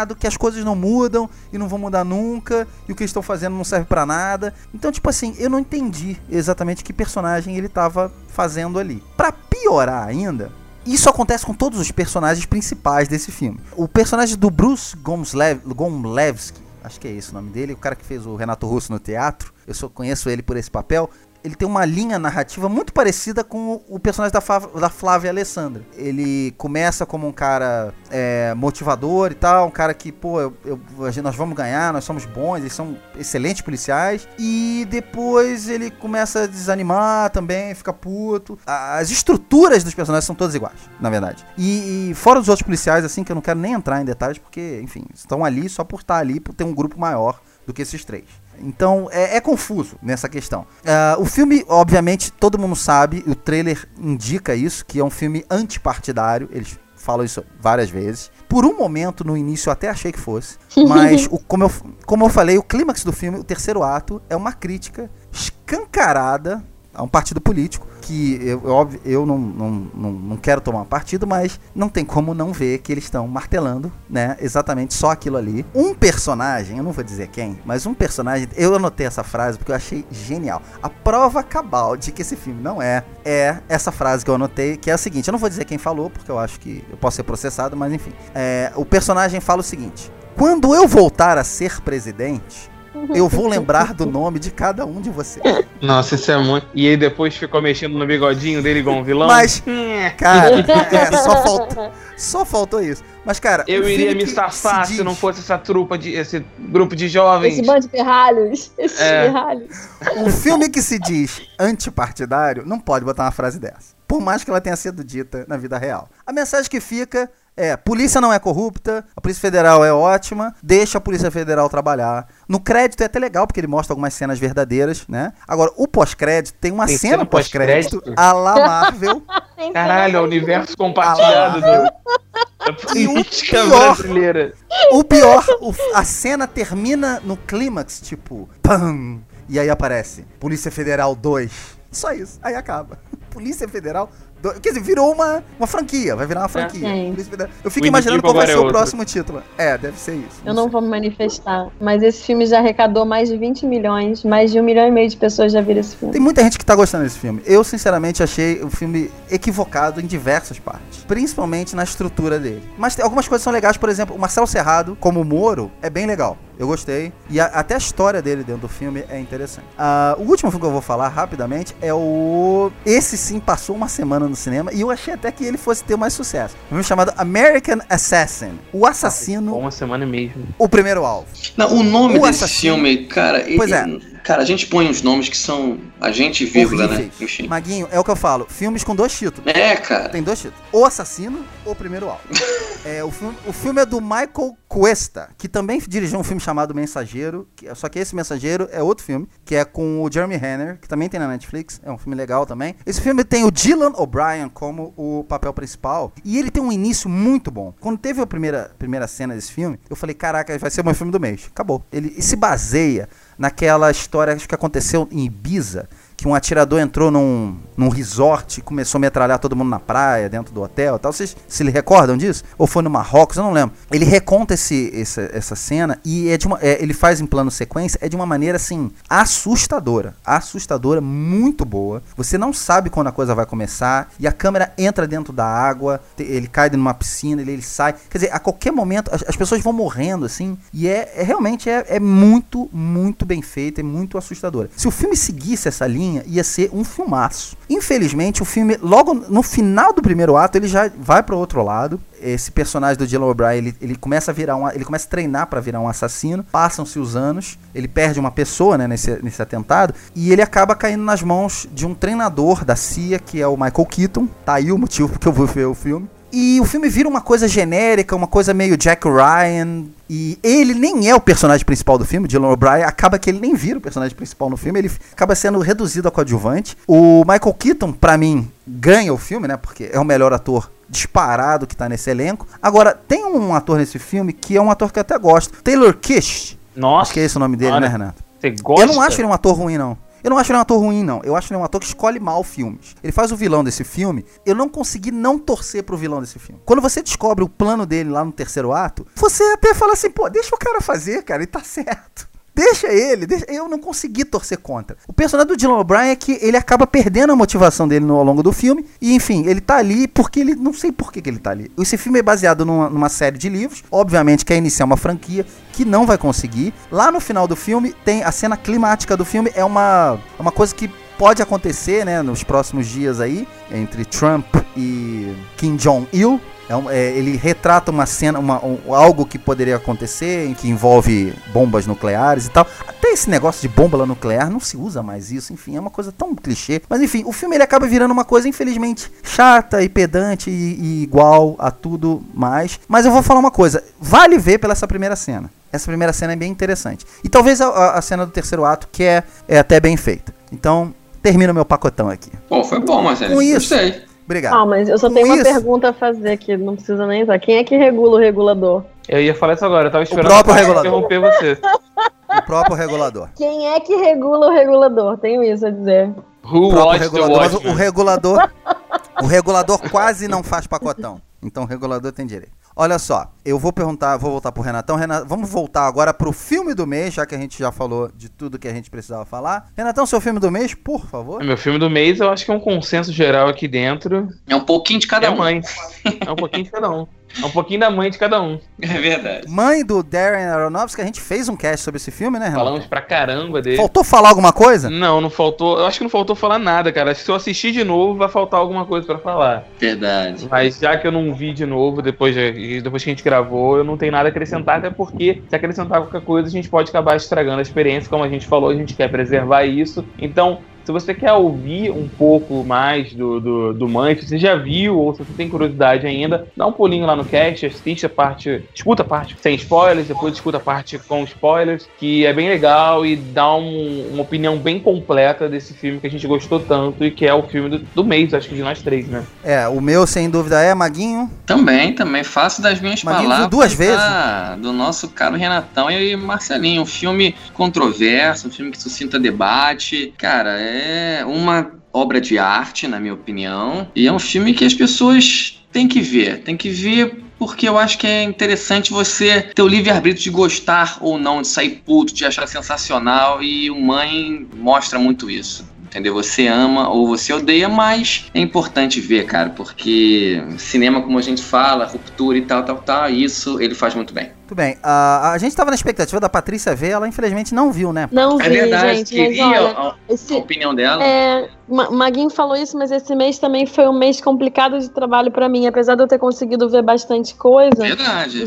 revoltado que as coisas não mudam e não vão mudar nunca, e o que eles estão fazendo não serve pra nada. Então, tipo assim, eu não entendi exatamente que personagem ele tava fazendo ali. Pra piorar ainda, isso acontece com todos os personagens principais desse filme. O personagem do Bruce Gomlewski, acho que é esse o nome dele, o cara que fez o Renato Russo no teatro, eu só conheço ele por esse papel. Ele tem uma linha narrativa muito parecida com o personagem da Flávia Alessandra. Ele começa como um cara motivador e tal, um cara que, pô, nós vamos ganhar, nós somos bons, eles são excelentes policiais. E depois ele começa a desanimar também, fica puto. As estruturas dos personagens são todas iguais, na verdade. E fora os outros policiais, assim, que eu não quero nem entrar em detalhes, porque, enfim, estão ali só por estar ali, por ter um grupo maior do que esses três. Então, é confuso nessa questão. O filme, obviamente, todo mundo sabe, o trailer indica isso, que é um filme antipartidário, eles falam isso várias vezes. Por um momento, no início, eu até achei que fosse, mas, como eu falei, o clímax do filme, o terceiro ato, é uma crítica escancarada a um partido político, que eu não quero tomar partido, mas não tem como não ver que eles estão martelando, né, exatamente só aquilo ali. Um personagem, eu não vou dizer quem, mas um personagem, eu anotei essa frase porque eu achei genial. A prova cabal de que esse filme não é essa frase que eu anotei, que é a seguinte, eu não vou dizer quem falou, porque eu acho que eu posso ser processado, mas enfim. O personagem fala o seguinte: quando eu voltar a ser presidente, eu vou lembrar do nome de cada um de vocês.
Nossa, isso é muito... E aí depois ficou mexendo no bigodinho dele igual um vilão?
Mas, cara, só faltou isso. Mas, cara...
Eu iria me safar se não fosse esse grupo de jovens.
Esse bando de pirralhos.
Um filme que se diz antipartidário não pode botar uma frase dessa. Por mais que ela tenha sido dita na vida real. A mensagem que fica... polícia não é corrupta, a Polícia Federal é ótima, deixa a Polícia Federal trabalhar. No crédito é até legal, porque ele mostra algumas cenas verdadeiras, né? Agora, o pós-crédito, tem uma cena pós-crédito à la Marvel.
Caralho, é o universo compartilhado da política brasileira.
O pior, a cena termina no clímax, tipo, pam! E aí aparece Polícia Federal 2. Só isso, aí acaba. Polícia Federal... Quer dizer, virou uma franquia, vai virar uma franquia. Eu fico imaginando qual vai ser o próximo título. Deve ser isso.
Eu não vou me manifestar, mas esse filme já arrecadou mais de 20 milhões, mais de 1,5 milhão de pessoas já viram esse filme.
Tem muita gente que tá gostando desse filme. Eu, sinceramente, achei o filme equivocado em diversas partes, principalmente na estrutura dele. Mas algumas coisas são legais, por exemplo, o Marcelo Serrado, como Moro, é bem legal. Eu gostei. E até a história dele dentro do filme é interessante. O último filme que eu vou falar rapidamente é esse sim passou uma semana no cinema e eu achei até que ele fosse ter mais sucesso. Um filme chamado American Assassin. O Assassino...
Uma semana mesmo.
O Primeiro Alvo.
Não, o nome desse filme, cara...
Pois
Cara, a gente põe uns nomes que são agente vírgula, né?
Enfim. Maguinho, é o que eu falo. Filmes com 2 títulos.
Cara.
Tem 2 títulos. O Assassino ou Primeiro Alvo. O filme é do Michael Cuesta, que também dirigiu um filme chamado Mensageiro. Só que esse Mensageiro é outro filme, que é com o Jeremy Renner, que também tem na Netflix. É um filme legal também. Esse filme tem o Dylan O'Brien como o papel principal. E ele tem um início muito bom. Quando teve a primeira cena desse filme, eu falei, caraca, vai ser o meu filme do mês. Acabou. Ele se baseia naquela história que aconteceu em Ibiza, que um atirador entrou num resort e começou a metralhar todo mundo na praia, dentro do hotel e tal. Vocês se recordam disso? Ou foi no Marrocos? Eu não lembro. Ele reconta essa cena e ele faz em plano sequência, de uma maneira, assim, assustadora. Assustadora, muito boa. Você não sabe quando a coisa vai começar e a câmera entra dentro da água, ele cai numa piscina, ele sai. Quer dizer, a qualquer momento, as pessoas vão morrendo, assim, e realmente muito, muito bem feito, é muito assustadora. Se o filme seguisse essa linha, ia ser um filmaço. Infelizmente, o filme, logo no final do primeiro ato, ele já vai para o outro lado. Esse personagem do Dylan O'Brien, ele começa a ele começa a treinar para virar um assassino. Passam-se os anos, ele perde uma pessoa, né, nesse atentado, e ele acaba caindo nas mãos de um treinador da CIA, que é o Michael Keaton. Tá aí o motivo porque eu vou ver o filme. E o filme vira uma coisa genérica, uma coisa meio Jack Ryan. E ele nem é o personagem principal do filme, Dylan O'Brien. Acaba que ele nem vira o personagem principal no filme. Ele acaba sendo reduzido a coadjuvante. O Michael Keaton, pra mim, ganha o filme, né? Porque é o melhor ator disparado que tá nesse elenco. Agora, tem um ator nesse filme que é um ator que eu até gosto. Taylor Kitsch.
Nossa.
Acho que é esse o nome dele, né, Renato?
Você gosta?
Eu não acho ele um ator ruim, não. Eu não acho ele um ator ruim, não. Eu acho ele um ator que escolhe mal filmes. Ele faz o vilão desse filme, eu não consegui não torcer pro vilão desse filme. Quando você descobre o plano dele lá no terceiro ato, você até fala assim, pô, deixa o cara fazer, cara, ele tá certo. Deixa ele. Eu não consegui torcer contra. O personagem do Dylan O'Brien é que ele acaba perdendo a motivação dele ao longo do filme. E, enfim, ele tá ali porque ele... Não sei por que ele tá ali. Esse filme é baseado numa série de livros. Obviamente quer iniciar uma franquia que não vai conseguir. Lá no final do filme, tem a cena climática do filme. É uma coisa que pode acontecer, né, nos próximos dias aí, entre Trump e Kim Jong-il. Ele retrata uma cena, algo que poderia acontecer, que envolve bombas nucleares e tal. Até esse negócio de bomba nuclear, não se usa mais isso, enfim, é uma coisa tão clichê. Mas enfim, o filme ele acaba virando uma coisa, infelizmente, chata e pedante e igual a tudo mais. Mas eu vou falar uma coisa, vale ver pela essa primeira cena. Essa primeira cena é bem interessante. E talvez a cena do terceiro ato, que é até bem feita. Então, termina o meu pacotão aqui.
Pô, foi bom, Marcelo.
Com isso,
gostei.
Obrigado.
Mas eu só tenho uma pergunta a fazer aqui, não precisa nem usar. Quem é que regula o regulador?
Eu ia falar isso agora, eu tava esperando
o próprio regulador.
Interromper você.
O próprio regulador.
Quem é que regula o regulador? Tenho isso a dizer.
Who watched the
Mas
Watchmen?
o regulador quase não faz pacotão. Então o regulador tem direito. Olha só, eu vou voltar pro Renatão. Vamos voltar agora pro filme do mês, já que a gente já falou de tudo que a gente precisava falar. Renatão, seu filme do mês, por favor.
Meu filme do mês, eu acho que é um consenso geral aqui dentro.
É um pouquinho de cada um.
Mãe. É um pouquinho de cada um. É um pouquinho da mãe de cada um.
É verdade.
Mãe do Darren Aronofsky, a gente fez um cast sobre esse filme, né, Renato?
Falamos pra caramba dele.
Faltou falar alguma coisa?
Não faltou. Eu acho que não faltou falar nada, cara. Se eu assistir de novo, vai faltar alguma coisa pra falar.
Verdade.
Mas já que eu não vi de novo, depois que a gente gravou, eu não tenho nada a acrescentar, até porque se acrescentar qualquer coisa, a gente pode acabar estragando a experiência. Como a gente falou, a gente quer preservar isso. Então, se você quer ouvir um pouco mais do Mãe, se você já viu ou se você tem curiosidade ainda, dá um pulinho lá no cast, escuta a parte sem spoilers, depois escuta a parte com spoilers, que é bem legal e dá uma opinião bem completa desse filme que a gente gostou tanto e que é o filme do mês, acho que de nós três, né?
O meu, sem dúvida, é Maguinho.
Também, faço das minhas
Maguinho
palavras
duas vezes.
Do nosso caro Renatão e Marcelinho. Um filme controverso, um filme que suscita debate. Cara, é uma obra de arte, na minha opinião. E é um filme que as pessoas têm que ver. Tem que ver porque eu acho que é interessante você ter o livre-arbítrio de gostar ou não, de sair puto, de achar sensacional. E o Mãe mostra muito isso. Entendeu? Você ama ou você odeia, mas é importante ver, cara, porque cinema, como a gente fala, ruptura e tal, isso ele faz muito bem.
Muito bem. A gente tava na expectativa da Patrícia ver, ela infelizmente não viu, né?
Não vi,
verdade,
gente,
queria
mas olha,
a opinião dela.
Maguinho falou isso, mas esse mês também foi um mês complicado de trabalho pra mim, apesar de eu ter conseguido ver bastante coisa.
Verdade.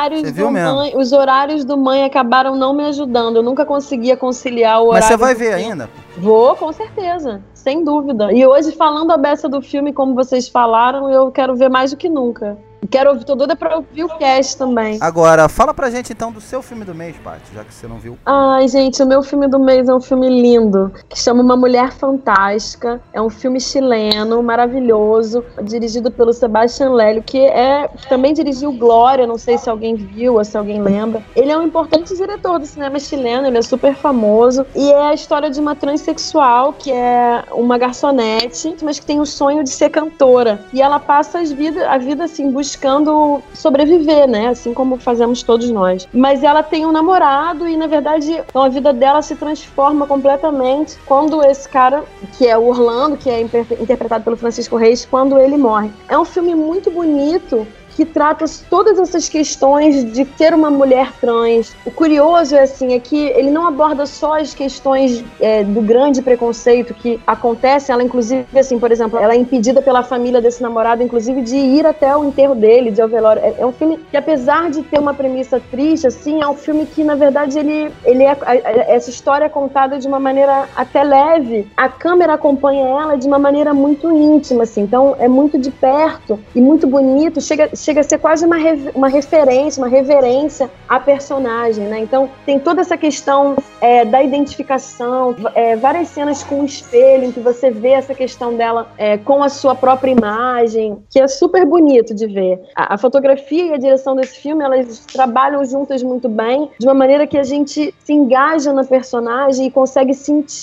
Os horários do Mãe acabaram não me ajudando, eu nunca conseguia conciliar o horário.
Mas você vai ver ainda?
Vou, com certeza, sem dúvida. E hoje, falando a beça do filme, como vocês falaram, eu quero ver mais do que nunca. Tô doida pra ouvir o cast também.
Agora, fala pra gente então do seu filme do mês, Paty, já que você não viu.
Ai, gente, o meu filme do mês é um filme lindo, que chama Uma Mulher Fantástica. É um filme chileno, maravilhoso, dirigido pelo Sebastián Lelio, que também dirigiu Glória, não sei se alguém viu ou se alguém lembra. Ele é um importante diretor do cinema chileno, ele é super famoso. E é a história de uma transexual, que é uma garçonete, mas que tem o sonho de ser cantora. E ela passa a vida assim, buscando sobreviver, né? Assim como fazemos todos nós. Mas ela tem um namorado e, na verdade, então a vida dela se transforma completamente quando esse cara, que é o Orlando, que é interpretado pelo Francisco Reis, quando ele morre. É um filme muito bonito, que trata todas essas questões de ter uma mulher trans. O curioso é que ele não aborda só as questões do grande preconceito que acontece. Ela, inclusive, por exemplo, ela é impedida pela família desse namorado, inclusive, de ir até o enterro dele, de ao velório. É um filme que, apesar de ter uma premissa triste, é um filme que, na verdade, essa história é contada de uma maneira até leve. A câmera acompanha ela de uma maneira muito íntima, então é muito de perto e muito bonito. Chega a ser quase uma referência, uma reverência à personagem, né? Então tem toda essa questão da identificação, várias cenas com o espelho, em que você vê essa questão dela com a sua própria imagem, que é super bonito de ver. A fotografia e a direção desse filme, elas trabalham juntas muito bem, de uma maneira que a gente se engaja na personagem e consegue sentir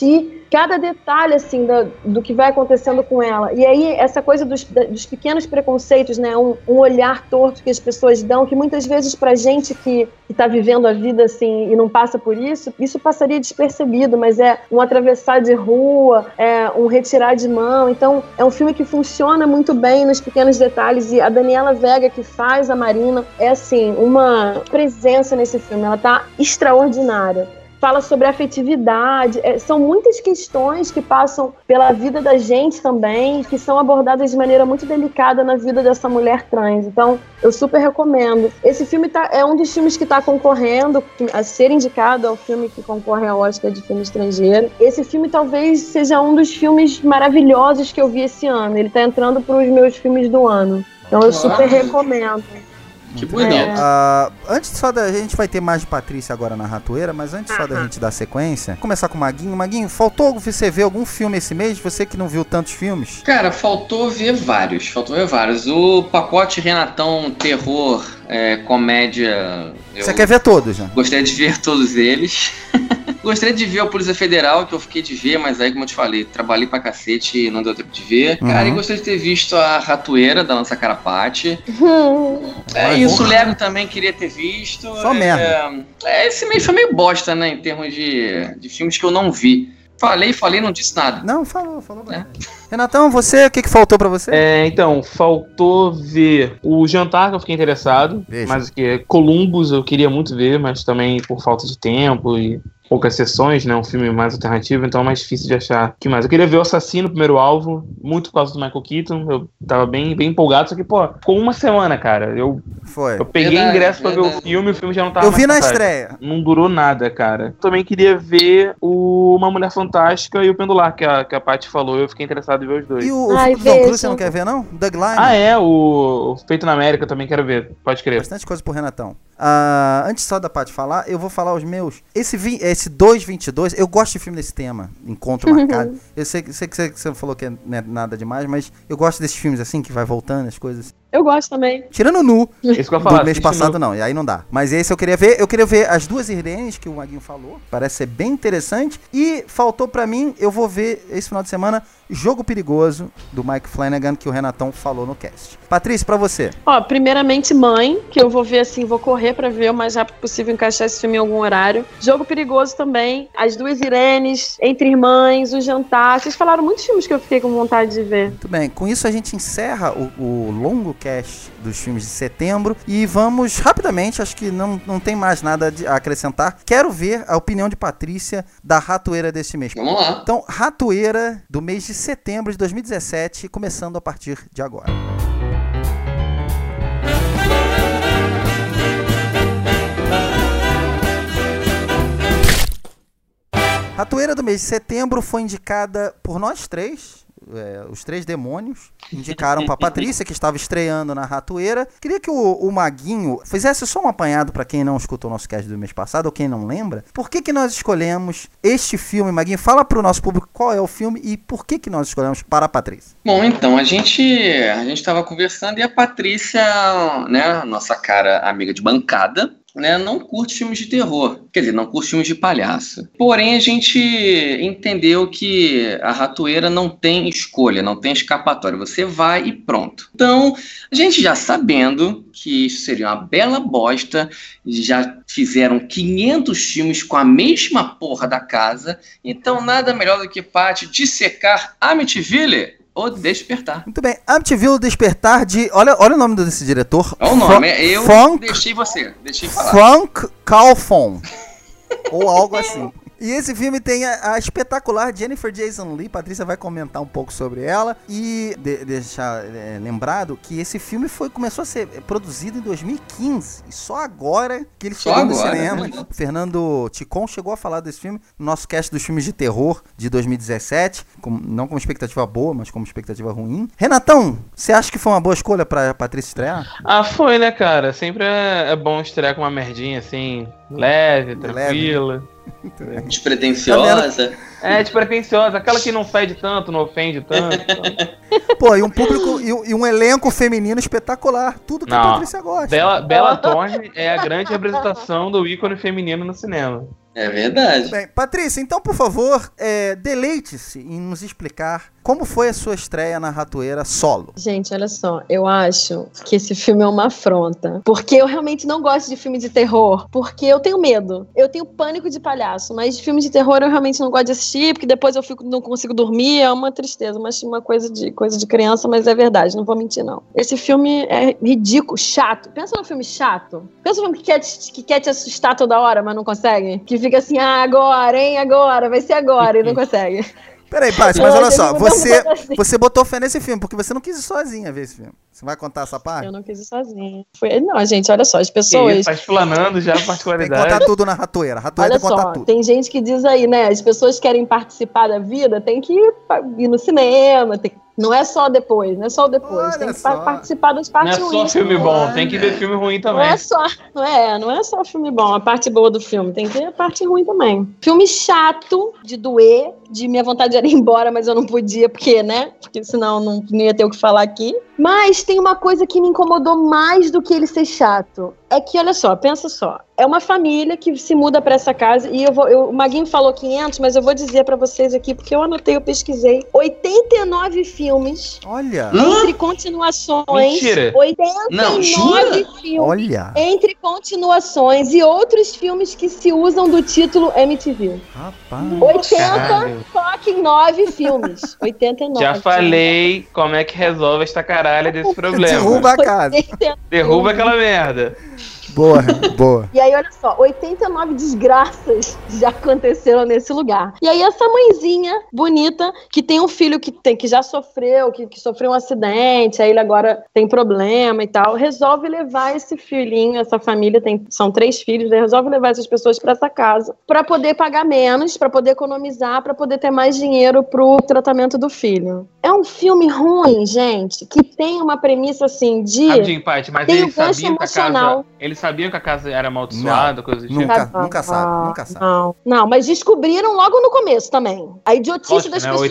cada detalhe, assim, do que vai acontecendo com ela. E aí, essa coisa dos pequenos preconceitos, né? Um olhar torto que as pessoas dão, que muitas vezes pra gente que tá vivendo a vida, assim, e não passa por isso passaria despercebido, mas é um atravessar de rua, é um retirar de mão. Então, é um filme que funciona muito bem nos pequenos detalhes, e a Daniela Vega, que faz a Marina, é, assim, uma presença nesse filme. Ela tá extraordinária. Fala sobre afetividade, são muitas questões que passam pela vida da gente também, que são abordadas de maneira muito delicada na vida dessa mulher trans. Então, eu super recomendo. Esse filme é um dos filmes que está concorrendo a ser indicado ao filme que concorre ao Oscar de filme estrangeiro. Esse filme talvez seja um dos filmes maravilhosos que eu vi esse ano. Ele está entrando para os meus filmes do ano. Então, eu super recomendo.
Que bonito.
Antes só a gente vai ter mais de Patrícia agora na ratoeira, mas antes só da gente dar sequência, começar com o Maguinho. Maguinho, faltou você ver algum filme esse mês? Você que não viu tantos filmes?
Cara, faltou ver vários. O pacote Renatão terror, comédia...
Você quer ver todos, né?
Gostaria de ver todos eles. Gostaria de ver a Polícia Federal, que eu fiquei de ver, mas aí, como eu te falei, trabalhei pra cacete e não deu tempo de ver. Cara, e gostaria de ter visto a Ratoeira, da nossa Carapate. Isso, o Lego também queria ter visto.
Só merda.
Esse mês foi meio bosta, né, em termos de filmes que eu não vi. Falei, não disse nada.
Não, falou bastante. Renatão, você, o que faltou pra você?
Então, faltou ver o Jantar, que eu fiquei interessado.
Veja.
Mas que Columbus eu queria muito ver, mas também por falta de tempo e poucas sessões, né? Um filme mais alternativo, então é mais difícil de achar. Que mais? Eu queria ver O Assassino, Primeiro Alvo, muito por causa do Michael Keaton. Eu tava bem empolgado, só que, ficou uma semana, cara. Eu peguei ingresso pra ver o filme já não tava
Eu vi
mais
na
passagem.
estreia.
Não durou nada, cara. Também queria ver Uma Mulher Fantástica e o Pendular, que a Paty falou. Eu fiquei interessado em ver os dois.
E o Tom Cruise você não quer ver, não? Doug Liman?
O Feito na América também quero ver. Pode crer.
Bastante coisa pro Renatão. Antes só da Paty falar, eu vou falar os meus. Esse 222, eu gosto de filme desse tema, Encontro Marcado. Eu sei que você falou que não é nada demais, mas eu gosto desses filmes assim, que vai voltando as coisas.
Eu gosto também.
Tirando Nu,
Isso que eu ia falar,
do mês passado não, e aí não dá. Mas esse eu queria ver. Eu queria ver As Duas Irenes, que o Maguinho falou. Parece ser bem interessante. E faltou pra mim, eu vou ver esse final de semana, Jogo Perigoso, do Mike Flanagan, que o Renatão falou no cast. Patrícia, pra você.
Primeiramente Mãe, que eu vou ver assim, vou correr pra ver o mais rápido possível, encaixar esse filme em algum horário. Jogo Perigoso também, As Duas Irenes, Entre Irmãs, O Jantar. Vocês falaram muitos filmes que eu fiquei com vontade de ver.
Muito bem, com isso a gente encerra o longo cast dos filmes de setembro e vamos rapidamente, acho que não tem mais nada a acrescentar. Quero ver a opinião de Patrícia da Ratoeira desse mês.
Vamos lá.
Então, Ratoeira do mês de setembro de 2017, começando a partir de agora. Ratoeira do mês de setembro foi indicada por nós três. Os três demônios indicaram pra Patrícia, que estava estreando na Ratoeira. Queria que o Maguinho fizesse só um apanhado pra quem não escutou o nosso cast do mês passado, ou quem não lembra. Por que nós escolhemos este filme, Maguinho? Fala pro nosso público qual é o filme e por que nós escolhemos para a Patrícia.
Bom, então, a gente estava conversando e a Patrícia, né, nossa cara amiga de bancada, né, não curte filmes de terror, quer dizer, não curte filmes de palhaço. Porém, a gente entendeu que a Ratoeira não tem escolha, não tem escapatória, você vai e pronto. Então, a gente já sabendo que isso seria uma bela bosta, já fizeram 500 filmes com a mesma porra da casa, então nada melhor do que Paty dissecar Amityville ou Despertar.
Muito bem, Amityville Despertar de... Olha o nome desse diretor.
Olha o nome, eu deixei falar.
Frank Calfon. Ou algo assim. E esse filme tem a espetacular Jennifer Jason Leigh. Patrícia vai comentar um pouco sobre ela. E deixar lembrado que esse filme começou a ser produzido em 2015. E só agora que ele chegou no cinema. O Fernando Ticon chegou a falar desse filme no nosso cast dos filmes de terror de 2017. Não como expectativa boa, mas como expectativa ruim. Renatão, você acha que foi uma boa escolha pra Patrícia estrear?
Foi, né, cara? Sempre é bom estrear com uma merdinha assim, leve, tranquila.
Despretensiosa.
Despretensiosa. Aquela que não fede tanto, não ofende tanto.
Pô, e um público e um elenco feminino espetacular. Tudo que a Patrícia gosta.
Bella Thorne é a grande representação do ícone feminino no cinema.
É verdade.
Bem, Patrícia, então, por favor, deleite-se em nos explicar como foi a sua estreia na Ratoeira solo.
Gente, olha só, eu acho que esse filme é uma afronta. Porque eu realmente não gosto de filme de terror, porque eu tenho medo. Eu tenho pânico de palhaço, mas filme de terror eu realmente não gosto de assistir, porque depois eu não consigo dormir, é uma tristeza, uma coisa de criança, mas é verdade, não vou mentir não. Esse filme é ridículo, chato. Pensa num filme chato. Pensa num filme que quer te assustar toda hora, mas não consegue. Que fica assim, agora, hein, agora, vai ser agora, e não consegue.
Peraí, Paty, mas olha só, você botou fé nesse filme, porque você não quis ir sozinha ver esse filme. Você vai contar essa parte?
Eu não quis ir sozinha. Não, gente, olha só, as pessoas...
Tá explanando já a particularidade.
Tem que contar tudo na Ratoeira. Ratoeira tem que contar tudo.
Tem gente que diz aí, né, as pessoas querem participar da vida, tem que ir no cinema, não é só depois, não é só o depois.
Olha
tem que
só.
participar das partes ruins.
Não é só filme bom, tem que ver filme ruim também.
Não é só filme bom, a parte boa do filme, tem que ver a parte ruim também. Filme chato, de doer, de minha vontade era ir embora, mas eu não podia, porque senão não ia ter o que falar aqui. Mas tem uma coisa que me incomodou mais do que ele ser chato. É que, olha só, pensa só. É uma família que se muda pra essa casa e o Maguinho falou 500, mas eu vou dizer pra vocês aqui, porque eu anotei, eu pesquisei. 89 filmes.
Olha!
Entre continuações.
Mentira!
89 filmes.
Olha!
Entre continuações e outros filmes que se usam do título MTV.
Rapaz!
89 filmes. 89.
Já falei como é que resolve esta caralha desse problema.
Derruba a casa.
Derruba aquela merda.
Boa.
E aí, olha só, 89 desgraças já aconteceram nesse lugar. E aí, essa mãezinha bonita, que tem um filho que já sofreu, que sofreu um acidente, aí ele agora tem problema e tal, resolve levar esse filhinho, essa família, são 3 filhos, resolve levar essas pessoas pra essa casa, pra poder pagar menos, pra poder economizar, pra poder ter mais dinheiro pro tratamento do filho. É um filme ruim, gente, que tem uma premissa assim de...
Rapidinho, Paty, mas
tem
eles
um gancho
sabiam que a casa...
emocional.
Eles sabiam que a casa era amaldiçoada, coisa do tipo?
Nunca sabe.
Não, mas descobriram logo no começo também. A idiotice das pessoas.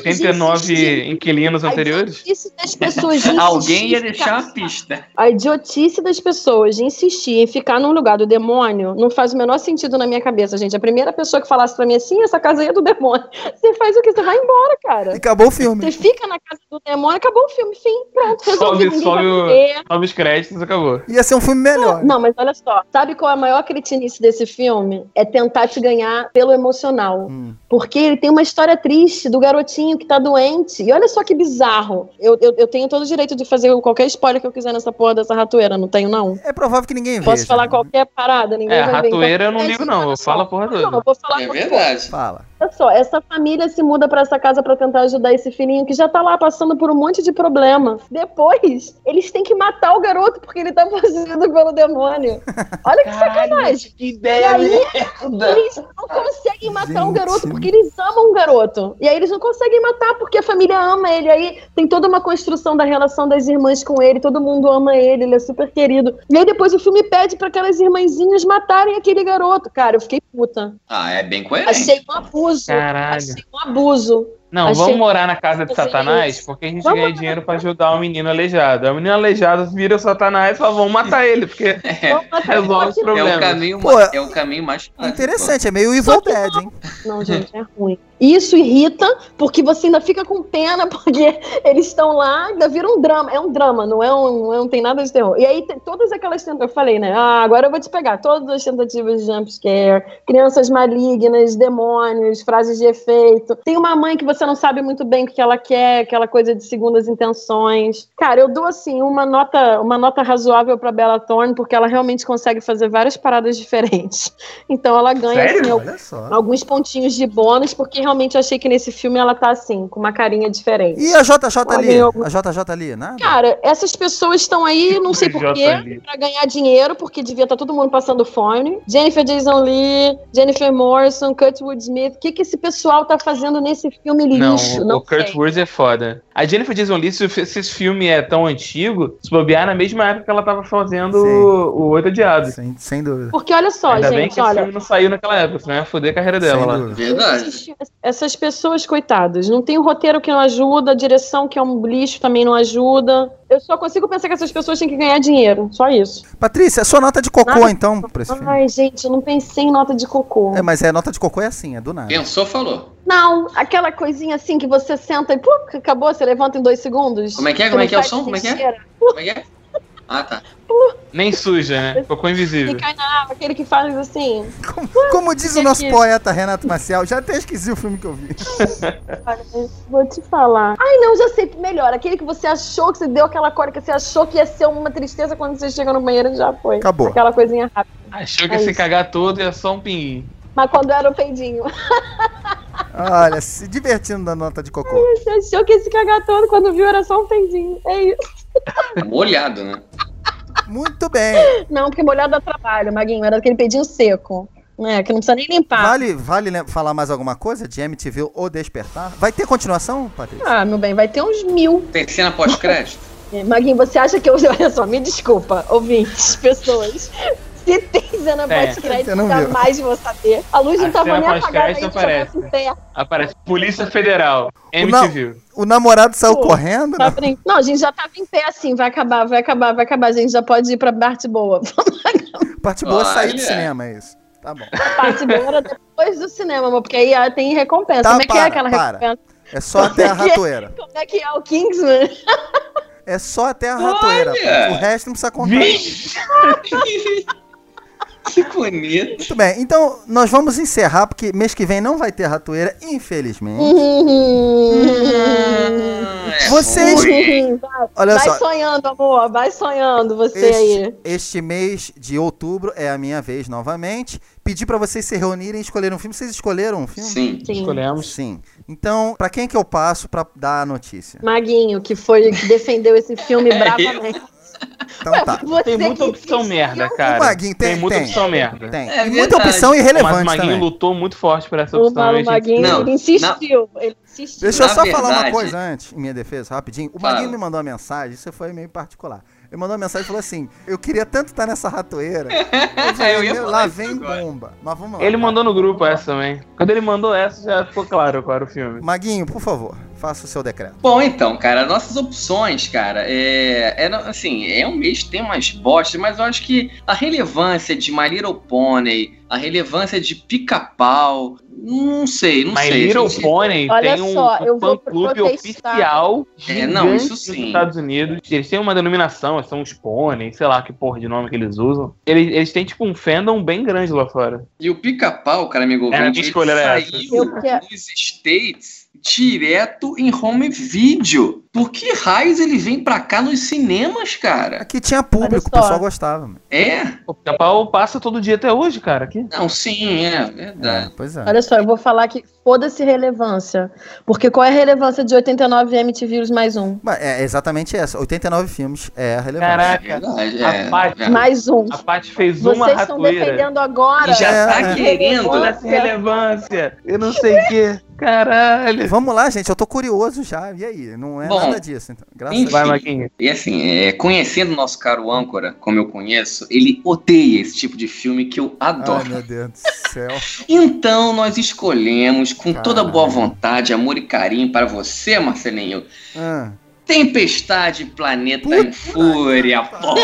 89 inquilinos anteriores?
A idiotice das pessoas de insistir.
Alguém ia deixar a pista.
A idiotice das pessoas de insistir em ficar num lugar do demônio não faz o menor sentido na minha cabeça, gente. A primeira pessoa que falasse pra mim assim, essa casa aí é do demônio. Você faz o quê? Você vai embora, cara.
E acabou o filme.
Você fica na casa do demônio, acabou o filme. Fim, pronto, resolvido.
Sobe os créditos, acabou.
Ia ser um filme melhor.
Não, mas olha só. Sabe qual é a maior cretinice desse filme? É tentar te ganhar pelo emocional. Porque ele tem uma história triste do garotinho que tá doente. E olha só que bizarro. Eu tenho todo o direito de fazer qualquer spoiler que eu quiser nessa porra dessa ratoeira, não tenho, não?
É provável que ninguém veja.
Posso falar qualquer parada, ninguém vai ver.
Ratoeira eu não ligo, não. Eu falo a porra toda.
Não, eu vou falar
É verdade.
Fala.
Olha só, essa família se muda pra essa casa pra tentar ajudar esse filhinho que já tá lá passando por um monte de problema. Depois, eles têm que matar o garoto porque ele tá possuído pelo demônio. Olha que sacanagem.
Que ideia
E aí,
merda.
eles não conseguem matar um garoto porque eles amam o garoto. E aí eles não conseguem matar porque a família ama ele. Aí tem toda uma construção da relação das irmãs com ele, todo mundo ama ele, ele é super querido. E aí depois o filme pede pra aquelas irmãzinhas matarem aquele garoto. Cara, eu fiquei puta.
É bem coerente.
Achei um abuso.
Caralho.
Achei um abuso.
Não, vamos morar na casa de Satanás, porque a gente ganha
Vamos
dinheiro pra ajudar o menino aleijado. O menino aleijado vira o Satanás e fala, vamos matar ele, porque resolve os problemas.
É o caminho mais fácil.
Interessante, é meio Evil Dead, hein?
Não, gente, é ruim. Isso irrita, porque você ainda fica com pena, porque eles estão lá, ainda vira um drama. É um drama, não tem nada de terror. E aí tem todas aquelas tentativas, eu falei, né? Agora eu vou te pegar. Todas as tentativas de jumpscare, crianças malignas, demônios, frases de efeito. Tem uma mãe que você não sabe muito bem o que ela quer, aquela coisa de segundas intenções. Cara, eu dou, assim, uma nota razoável pra Bella Thorne, porque ela realmente consegue fazer várias paradas diferentes. Então ela ganha, assim, alguns pontinhos de bônus, porque realmente eu achei que nesse filme ela tá, assim, com uma carinha diferente.
E a JJ ali? A JJ ali, nada?
Cara, essas pessoas estão aí, não sei porquê, pra ganhar dinheiro, porque devia estar todo mundo passando fome. Jennifer Jason Leigh, Jennifer Morrison, Kurtwood Smith. O que esse pessoal tá fazendo nesse filme lixo?
Não, o Kurt Wurz é foda. A Jennifer Jason Leigh, se esse filme é tão antigo, se bobear na mesma época que ela tava fazendo o Oito Odiados.
Sem dúvida.
Porque olha só,
ainda
gente,
bem que esse filme não saiu naquela época, senão ia foder a carreira dela lá.
Verdade.
Essas pessoas, coitadas, não tem um roteiro que não ajuda, a direção que é um lixo também não ajuda. Eu só consigo pensar que essas pessoas têm que ganhar dinheiro. Só isso.
Patrícia, a sua nota de cocô, então, pra esse filme?
Ai, gente, eu não pensei em nota de cocô.
Mas nota de cocô é assim, é do nada.
Pensou, falou.
Não, aquela coisinha assim que você senta e acabou, você levanta em 2 segundos.
Como é que é? Como é que é o som? Como é que é? Como é que é? Ah, tá.
Nem suja, né? Cocô invisível.
Que cai na água, aquele que faz assim.
Como diz o nosso poeta Renato Maciel, já até esqueci o filme que eu vi.
Olha, vou te falar. Ai, não, já sei melhor. Aquele que você achou, que você deu aquela cólica, que você achou que ia ser uma tristeza quando você chega no banheiro e já foi.
Acabou.
Aquela coisinha rápida.
Achou que ia se cagar todo e é só um pinguinho.
Mas quando era o peidinho.
Olha, se divertindo da nota de cocô.
Você achou que ia se cagar todo, quando viu era só um peidinho. É isso.
Molhado, né?
Muito bem.
Não, porque molhado dá trabalho, Maguinho. Era aquele peidinho seco. Que não precisa nem limpar.
Vale falar mais alguma coisa de MTV ou Despertar? Vai ter continuação, Patrícia?
Ah, meu bem, vai ter uns 1000.
Tem cena pós-crédito?
Maguinho, você acha que eu... Olha só, me desculpa, ouvintes, pessoas. Se tem cena pós-crédito,
você não viu.
jamais vou saber. A luz não tava nem apagada ainda,
aparece.
em pé.
Aparece Polícia Federal, MTV.
O namorado saiu correndo?
Tá não, a gente já tava em pé assim, vai acabar. A gente já pode ir pra parte boa.
Parte boa é sair do cinema, é isso. Tá bom.
A parte boa era depois do cinema, amor, porque aí tem recompensa.
Tá,
como é que é aquela recompensa?
É só até a ratoeira.
Como é que é o Kingsman?
É só até a ratoeira. O resto não precisa contar.
Que bonito.
Muito bem, então nós vamos encerrar, porque mês que vem não vai ter ratoeira, infelizmente. Vocês... Olha
vai
só.
sonhando, amor, vai sonhando você aí.
Este mês de outubro é a minha vez novamente. Pedi pra vocês se reunirem e escolherem um filme. Vocês escolheram um filme?
Sim.
Escolhemos.
Sim. Então, pra quem que eu passo pra dar a notícia?
Maguinho, que defendeu esse filme bravamente.
Então tá.
Tem muita opção merda, cara.
O Maguinho tem
muita opção merda.
Tem.
É
E muita
verdade.
opção irrelevante
Mas o Maguinho
também.
lutou muito forte por essa opção.
O Maguinho
Não,
ele insistiu. Ele insistiu.
Deixa eu
Na
só falar uma
verdade-
coisa antes, em minha defesa, rapidinho. O
Fala.
Maguinho me mandou uma mensagem, isso foi meio particular. Ele mandou uma mensagem e falou assim: eu queria tanto estar nessa ratoeira.
Eu ia falar
lá
isso
vem
agora.
bomba. Mas vamos lá.
Ele mandou no grupo essa também. Quando ele mandou essa, já ficou claro qual era o filme.
Maguinho, por favor, faça o seu decreto.
Bom, então, cara, nossas opções, cara, assim, é um mês que tem umas bostas, mas eu acho que a relevância de My Little Pony, a relevância de Pica-Pau, não sei.
My Little
gente.
Pony
Olha
tem
só, eu
um
vou
fã-clube
protestar.
oficial
não, isso
nos
sim.
Estados Unidos. Eles têm uma denominação, são os pônei, sei lá que porra de nome que eles usam. Eles têm, tipo, um fandom bem grande lá fora.
E o Pica-Pau, cara, amigo
Era a
ouvinte,
minha escolha, era essa.
saiu dos States direto em home video. Por que raios ele vem pra cá nos cinemas, cara?
Aqui tinha público, o
Olha só.
pessoal gostava. Mano.
É?
O Pica-Pau passa todo dia até hoje, cara. Aqui.
Não, sim, é verdade.
Pois é.
Olha só, eu vou falar que foda-se relevância. Porque qual é a relevância de 89 MTV mais um?
Mas é exatamente essa. 89 filmes é a relevância.
Caraca,
Verdade,
a Paty,
Mais um.
a Paty fez uma
Vocês estão
ratoeira.
defendendo agora.
E já tá
É.
querendo.
Olha essa relevância. Eu não sei o que. Caralho.
Vamos lá, gente, eu tô curioso já. E aí? Não é
Bom,
nada disso, então. Graças
enfim.
a
Vai,
Deus.
Maguinho.
E assim, conhecendo o nosso caro âncora, como eu conheço, ele odeia esse tipo de filme que eu
Ai,
adoro.
meu Deus do céu.
Então nós escolhemos, com toda
Caralho.
boa vontade, amor e carinho para você, Marcelinho,
Ah.
Tempestade Planeta em Fúria,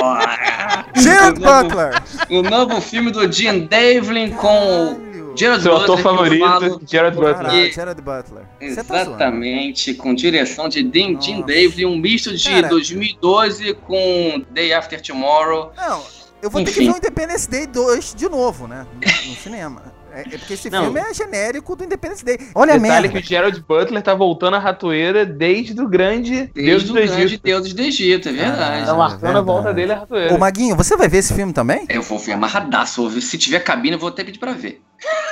porra!
Gerard Butler!
O novo filme do Jim Devlin com o Gerard
Seu ator
Butler, que eu
favorito,
falo
Gerard Butler.
Caralho, Gerard Butler. Você tá zoando.
exatamente, com direção de Jim
Nossa.
Devlin, um misto de
Cara.
2012 com Day After Tomorrow.
Não, eu vou ter que
Enfim.
ver o Independence Day 2 de novo, né? No cinema. É porque esse
Não.
filme é genérico do Independence Day. Olha a
Detalhe
merda.
que o Gerard Butler tá voltando à ratoeira desde o grande Deus
Desde
do
o grande
Egito.
Deus do Egito, é verdade.
Tá marcando a
verdade.
volta dele à ratoeira.
Ô, Maguinho, você vai ver esse filme também?
Eu vou ver amarradaço, se tiver cabine eu vou até pedir pra ver.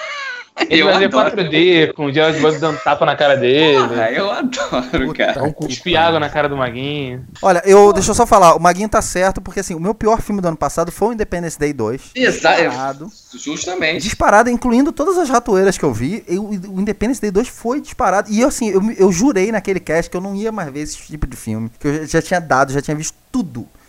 Ele
eu
vai ver
adoro.
4D, com o Gerard Butler dando tapa na cara dele.
Ah, eu adoro, cara.
Um cuspe água na cara do Maguinho.
Olha, deixa eu só falar, o Maguinho tá certo, porque assim, o meu pior filme do ano passado foi o Independence Day 2.
Exato,
Disparado.
justamente.
Disparado, incluindo todas as ratoeiras que eu vi. O Independence Day 2 foi disparado. E assim, eu jurei naquele cast que eu não ia mais ver esse tipo de filme. Que eu já tinha visto tudo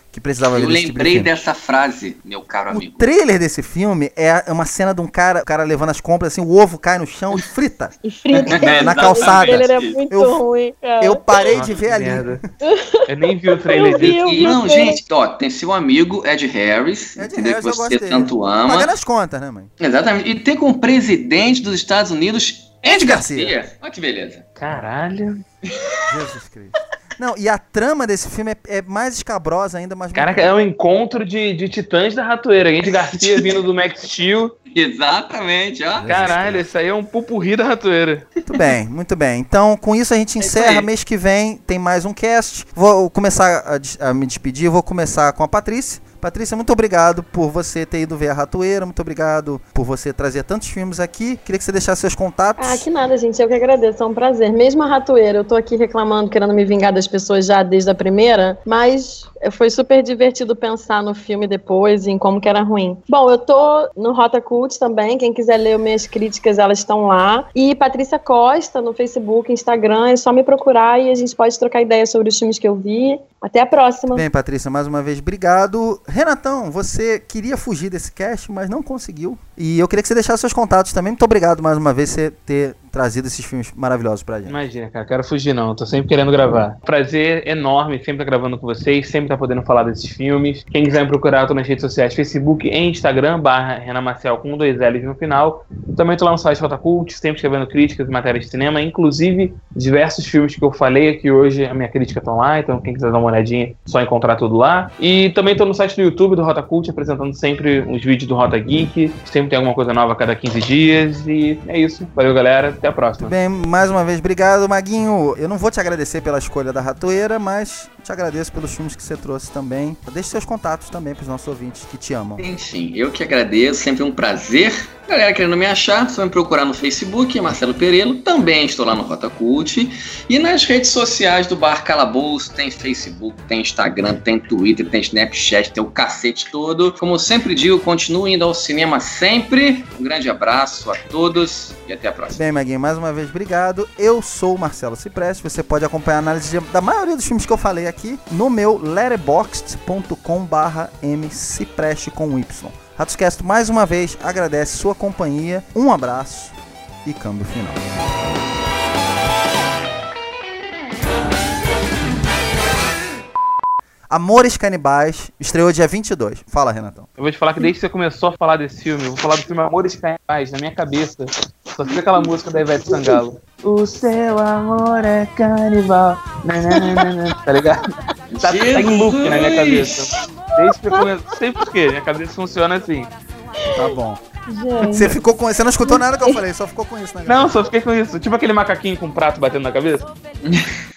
que precisava ver
Eu
desse tipo de
lembrei
filme.
dessa frase, meu caro amigo.
O trailer desse filme é uma cena de um cara, o cara levando as compras, assim, o ovo cai no chão e frita.
E frita.
Na calçada.
O trailer é muito ruim, cara.
Eu parei
Nossa,
de ver
que
ali.
merda. Eu nem vi o trailer
Eu vi,
disso.
eu vi.
Não, gente, ó, tem seu amigo Ed Harris,
Ed
entendeu?
Harris,
Que
eu
você
gosto dele.
tanto ama.
Pagando as contas, né, mãe?
Exatamente. E tem como presidente dos Estados Unidos Ed
Garcia.
Garcia. Olha que beleza.
Caralho.
Jesus Cristo. Não, e a trama desse filme é mais escabrosa ainda, mas...
Caraca, é um encontro de titãs da ratoeira. Andy Garcia vindo do Max Steel.
Exatamente, ó.
Caralho, isso aí é um pupurri da ratoeira.
Muito bem, muito bem. Então, com isso a gente encerra.
aí.
Mês que vem tem mais um cast. Vou começar a me despedir. Vou começar com a Patrícia. Patrícia, muito obrigado por você ter ido ver a Ratoeira. Muito obrigado por você trazer tantos filmes aqui. Queria que você deixasse seus contatos.
Ah, que nada, gente. Eu que agradeço. É um prazer. Mesmo a Ratoeira, eu tô aqui reclamando, querendo me vingar das pessoas já desde a primeira, mas foi super divertido pensar no filme depois e em como que era ruim. Bom, eu tô no Rota Cult também. Quem quiser ler minhas críticas, elas estão lá. E Patrícia Costa no Facebook, Instagram. É só me procurar e a gente pode trocar ideias sobre os filmes que eu vi. Até a próxima.
Bem, Patrícia, mais uma vez, obrigado. Renatão, você queria fugir desse cast, mas não conseguiu. E eu queria que você deixasse seus contatos também. Muito obrigado mais uma vez por você ter trazido esses filmes maravilhosos pra gente.
Imagina, cara, quero fugir não, tô sempre querendo gravar. Prazer enorme sempre estar gravando com vocês, sempre estar podendo falar desses filmes. Quem quiser me procurar, eu tô nas redes sociais, Facebook e Instagram, @RenanMarcel com 2 L's no final. Também tô lá no site Rota Cult, sempre escrevendo críticas e matérias de cinema, inclusive diversos filmes que eu falei aqui hoje, a minha crítica estão lá, então quem quiser dar uma olhadinha, é só encontrar tudo lá. E também tô no site do YouTube do Rota Cult, apresentando sempre uns vídeos do Rota Geek, sempre tem alguma coisa nova a cada 15 dias, e é isso. Valeu, galera, até a próxima.
Bem, mais uma vez, obrigado, Maguinho. Eu não vou te agradecer pela escolha da Ratoeira, mas te agradeço pelos filmes que você trouxe também. Deixe seus contatos também pros nossos ouvintes que te amam.
Enfim, eu que agradeço, sempre um prazer. Galera querendo me achar, só me procurar no Facebook, Marcelo Perello, também estou lá no Rota Cult. E nas redes sociais do Bar Calabouço, tem Facebook, tem Instagram, tem Twitter, tem Snapchat, tem o cacete todo. Como eu sempre digo, continue indo ao cinema sempre. Um grande abraço a todos e até a próxima.
Bem, Maguinho, mais uma vez, obrigado. Eu sou o Marcelo Cipreste. Você pode acompanhar a análise da maioria dos filmes que eu falei aqui no meu letterboxd.com/mcipreste com Y. Ratoscast, mais uma vez, agradece sua companhia. Um abraço e câmbio final. Amores Canibais estreou dia 22. Fala, Renatão.
Eu vou te falar que desde que você começou a falar desse filme, eu vou falar do filme Amores Canibais, na minha cabeça. Só fica aquela música da Ivete Sangalo. O seu amor é canibal. Nananana, tá ligado? Tá em loop na minha cabeça. Desde que você começou, não sei porquê, minha cabeça funciona assim.
Tá bom.
Gente.
Você ficou com... Você não escutou nada que eu falei, só ficou com isso, né?
Não, só fiquei com isso. Tipo aquele macaquinho com um prato batendo na cabeça.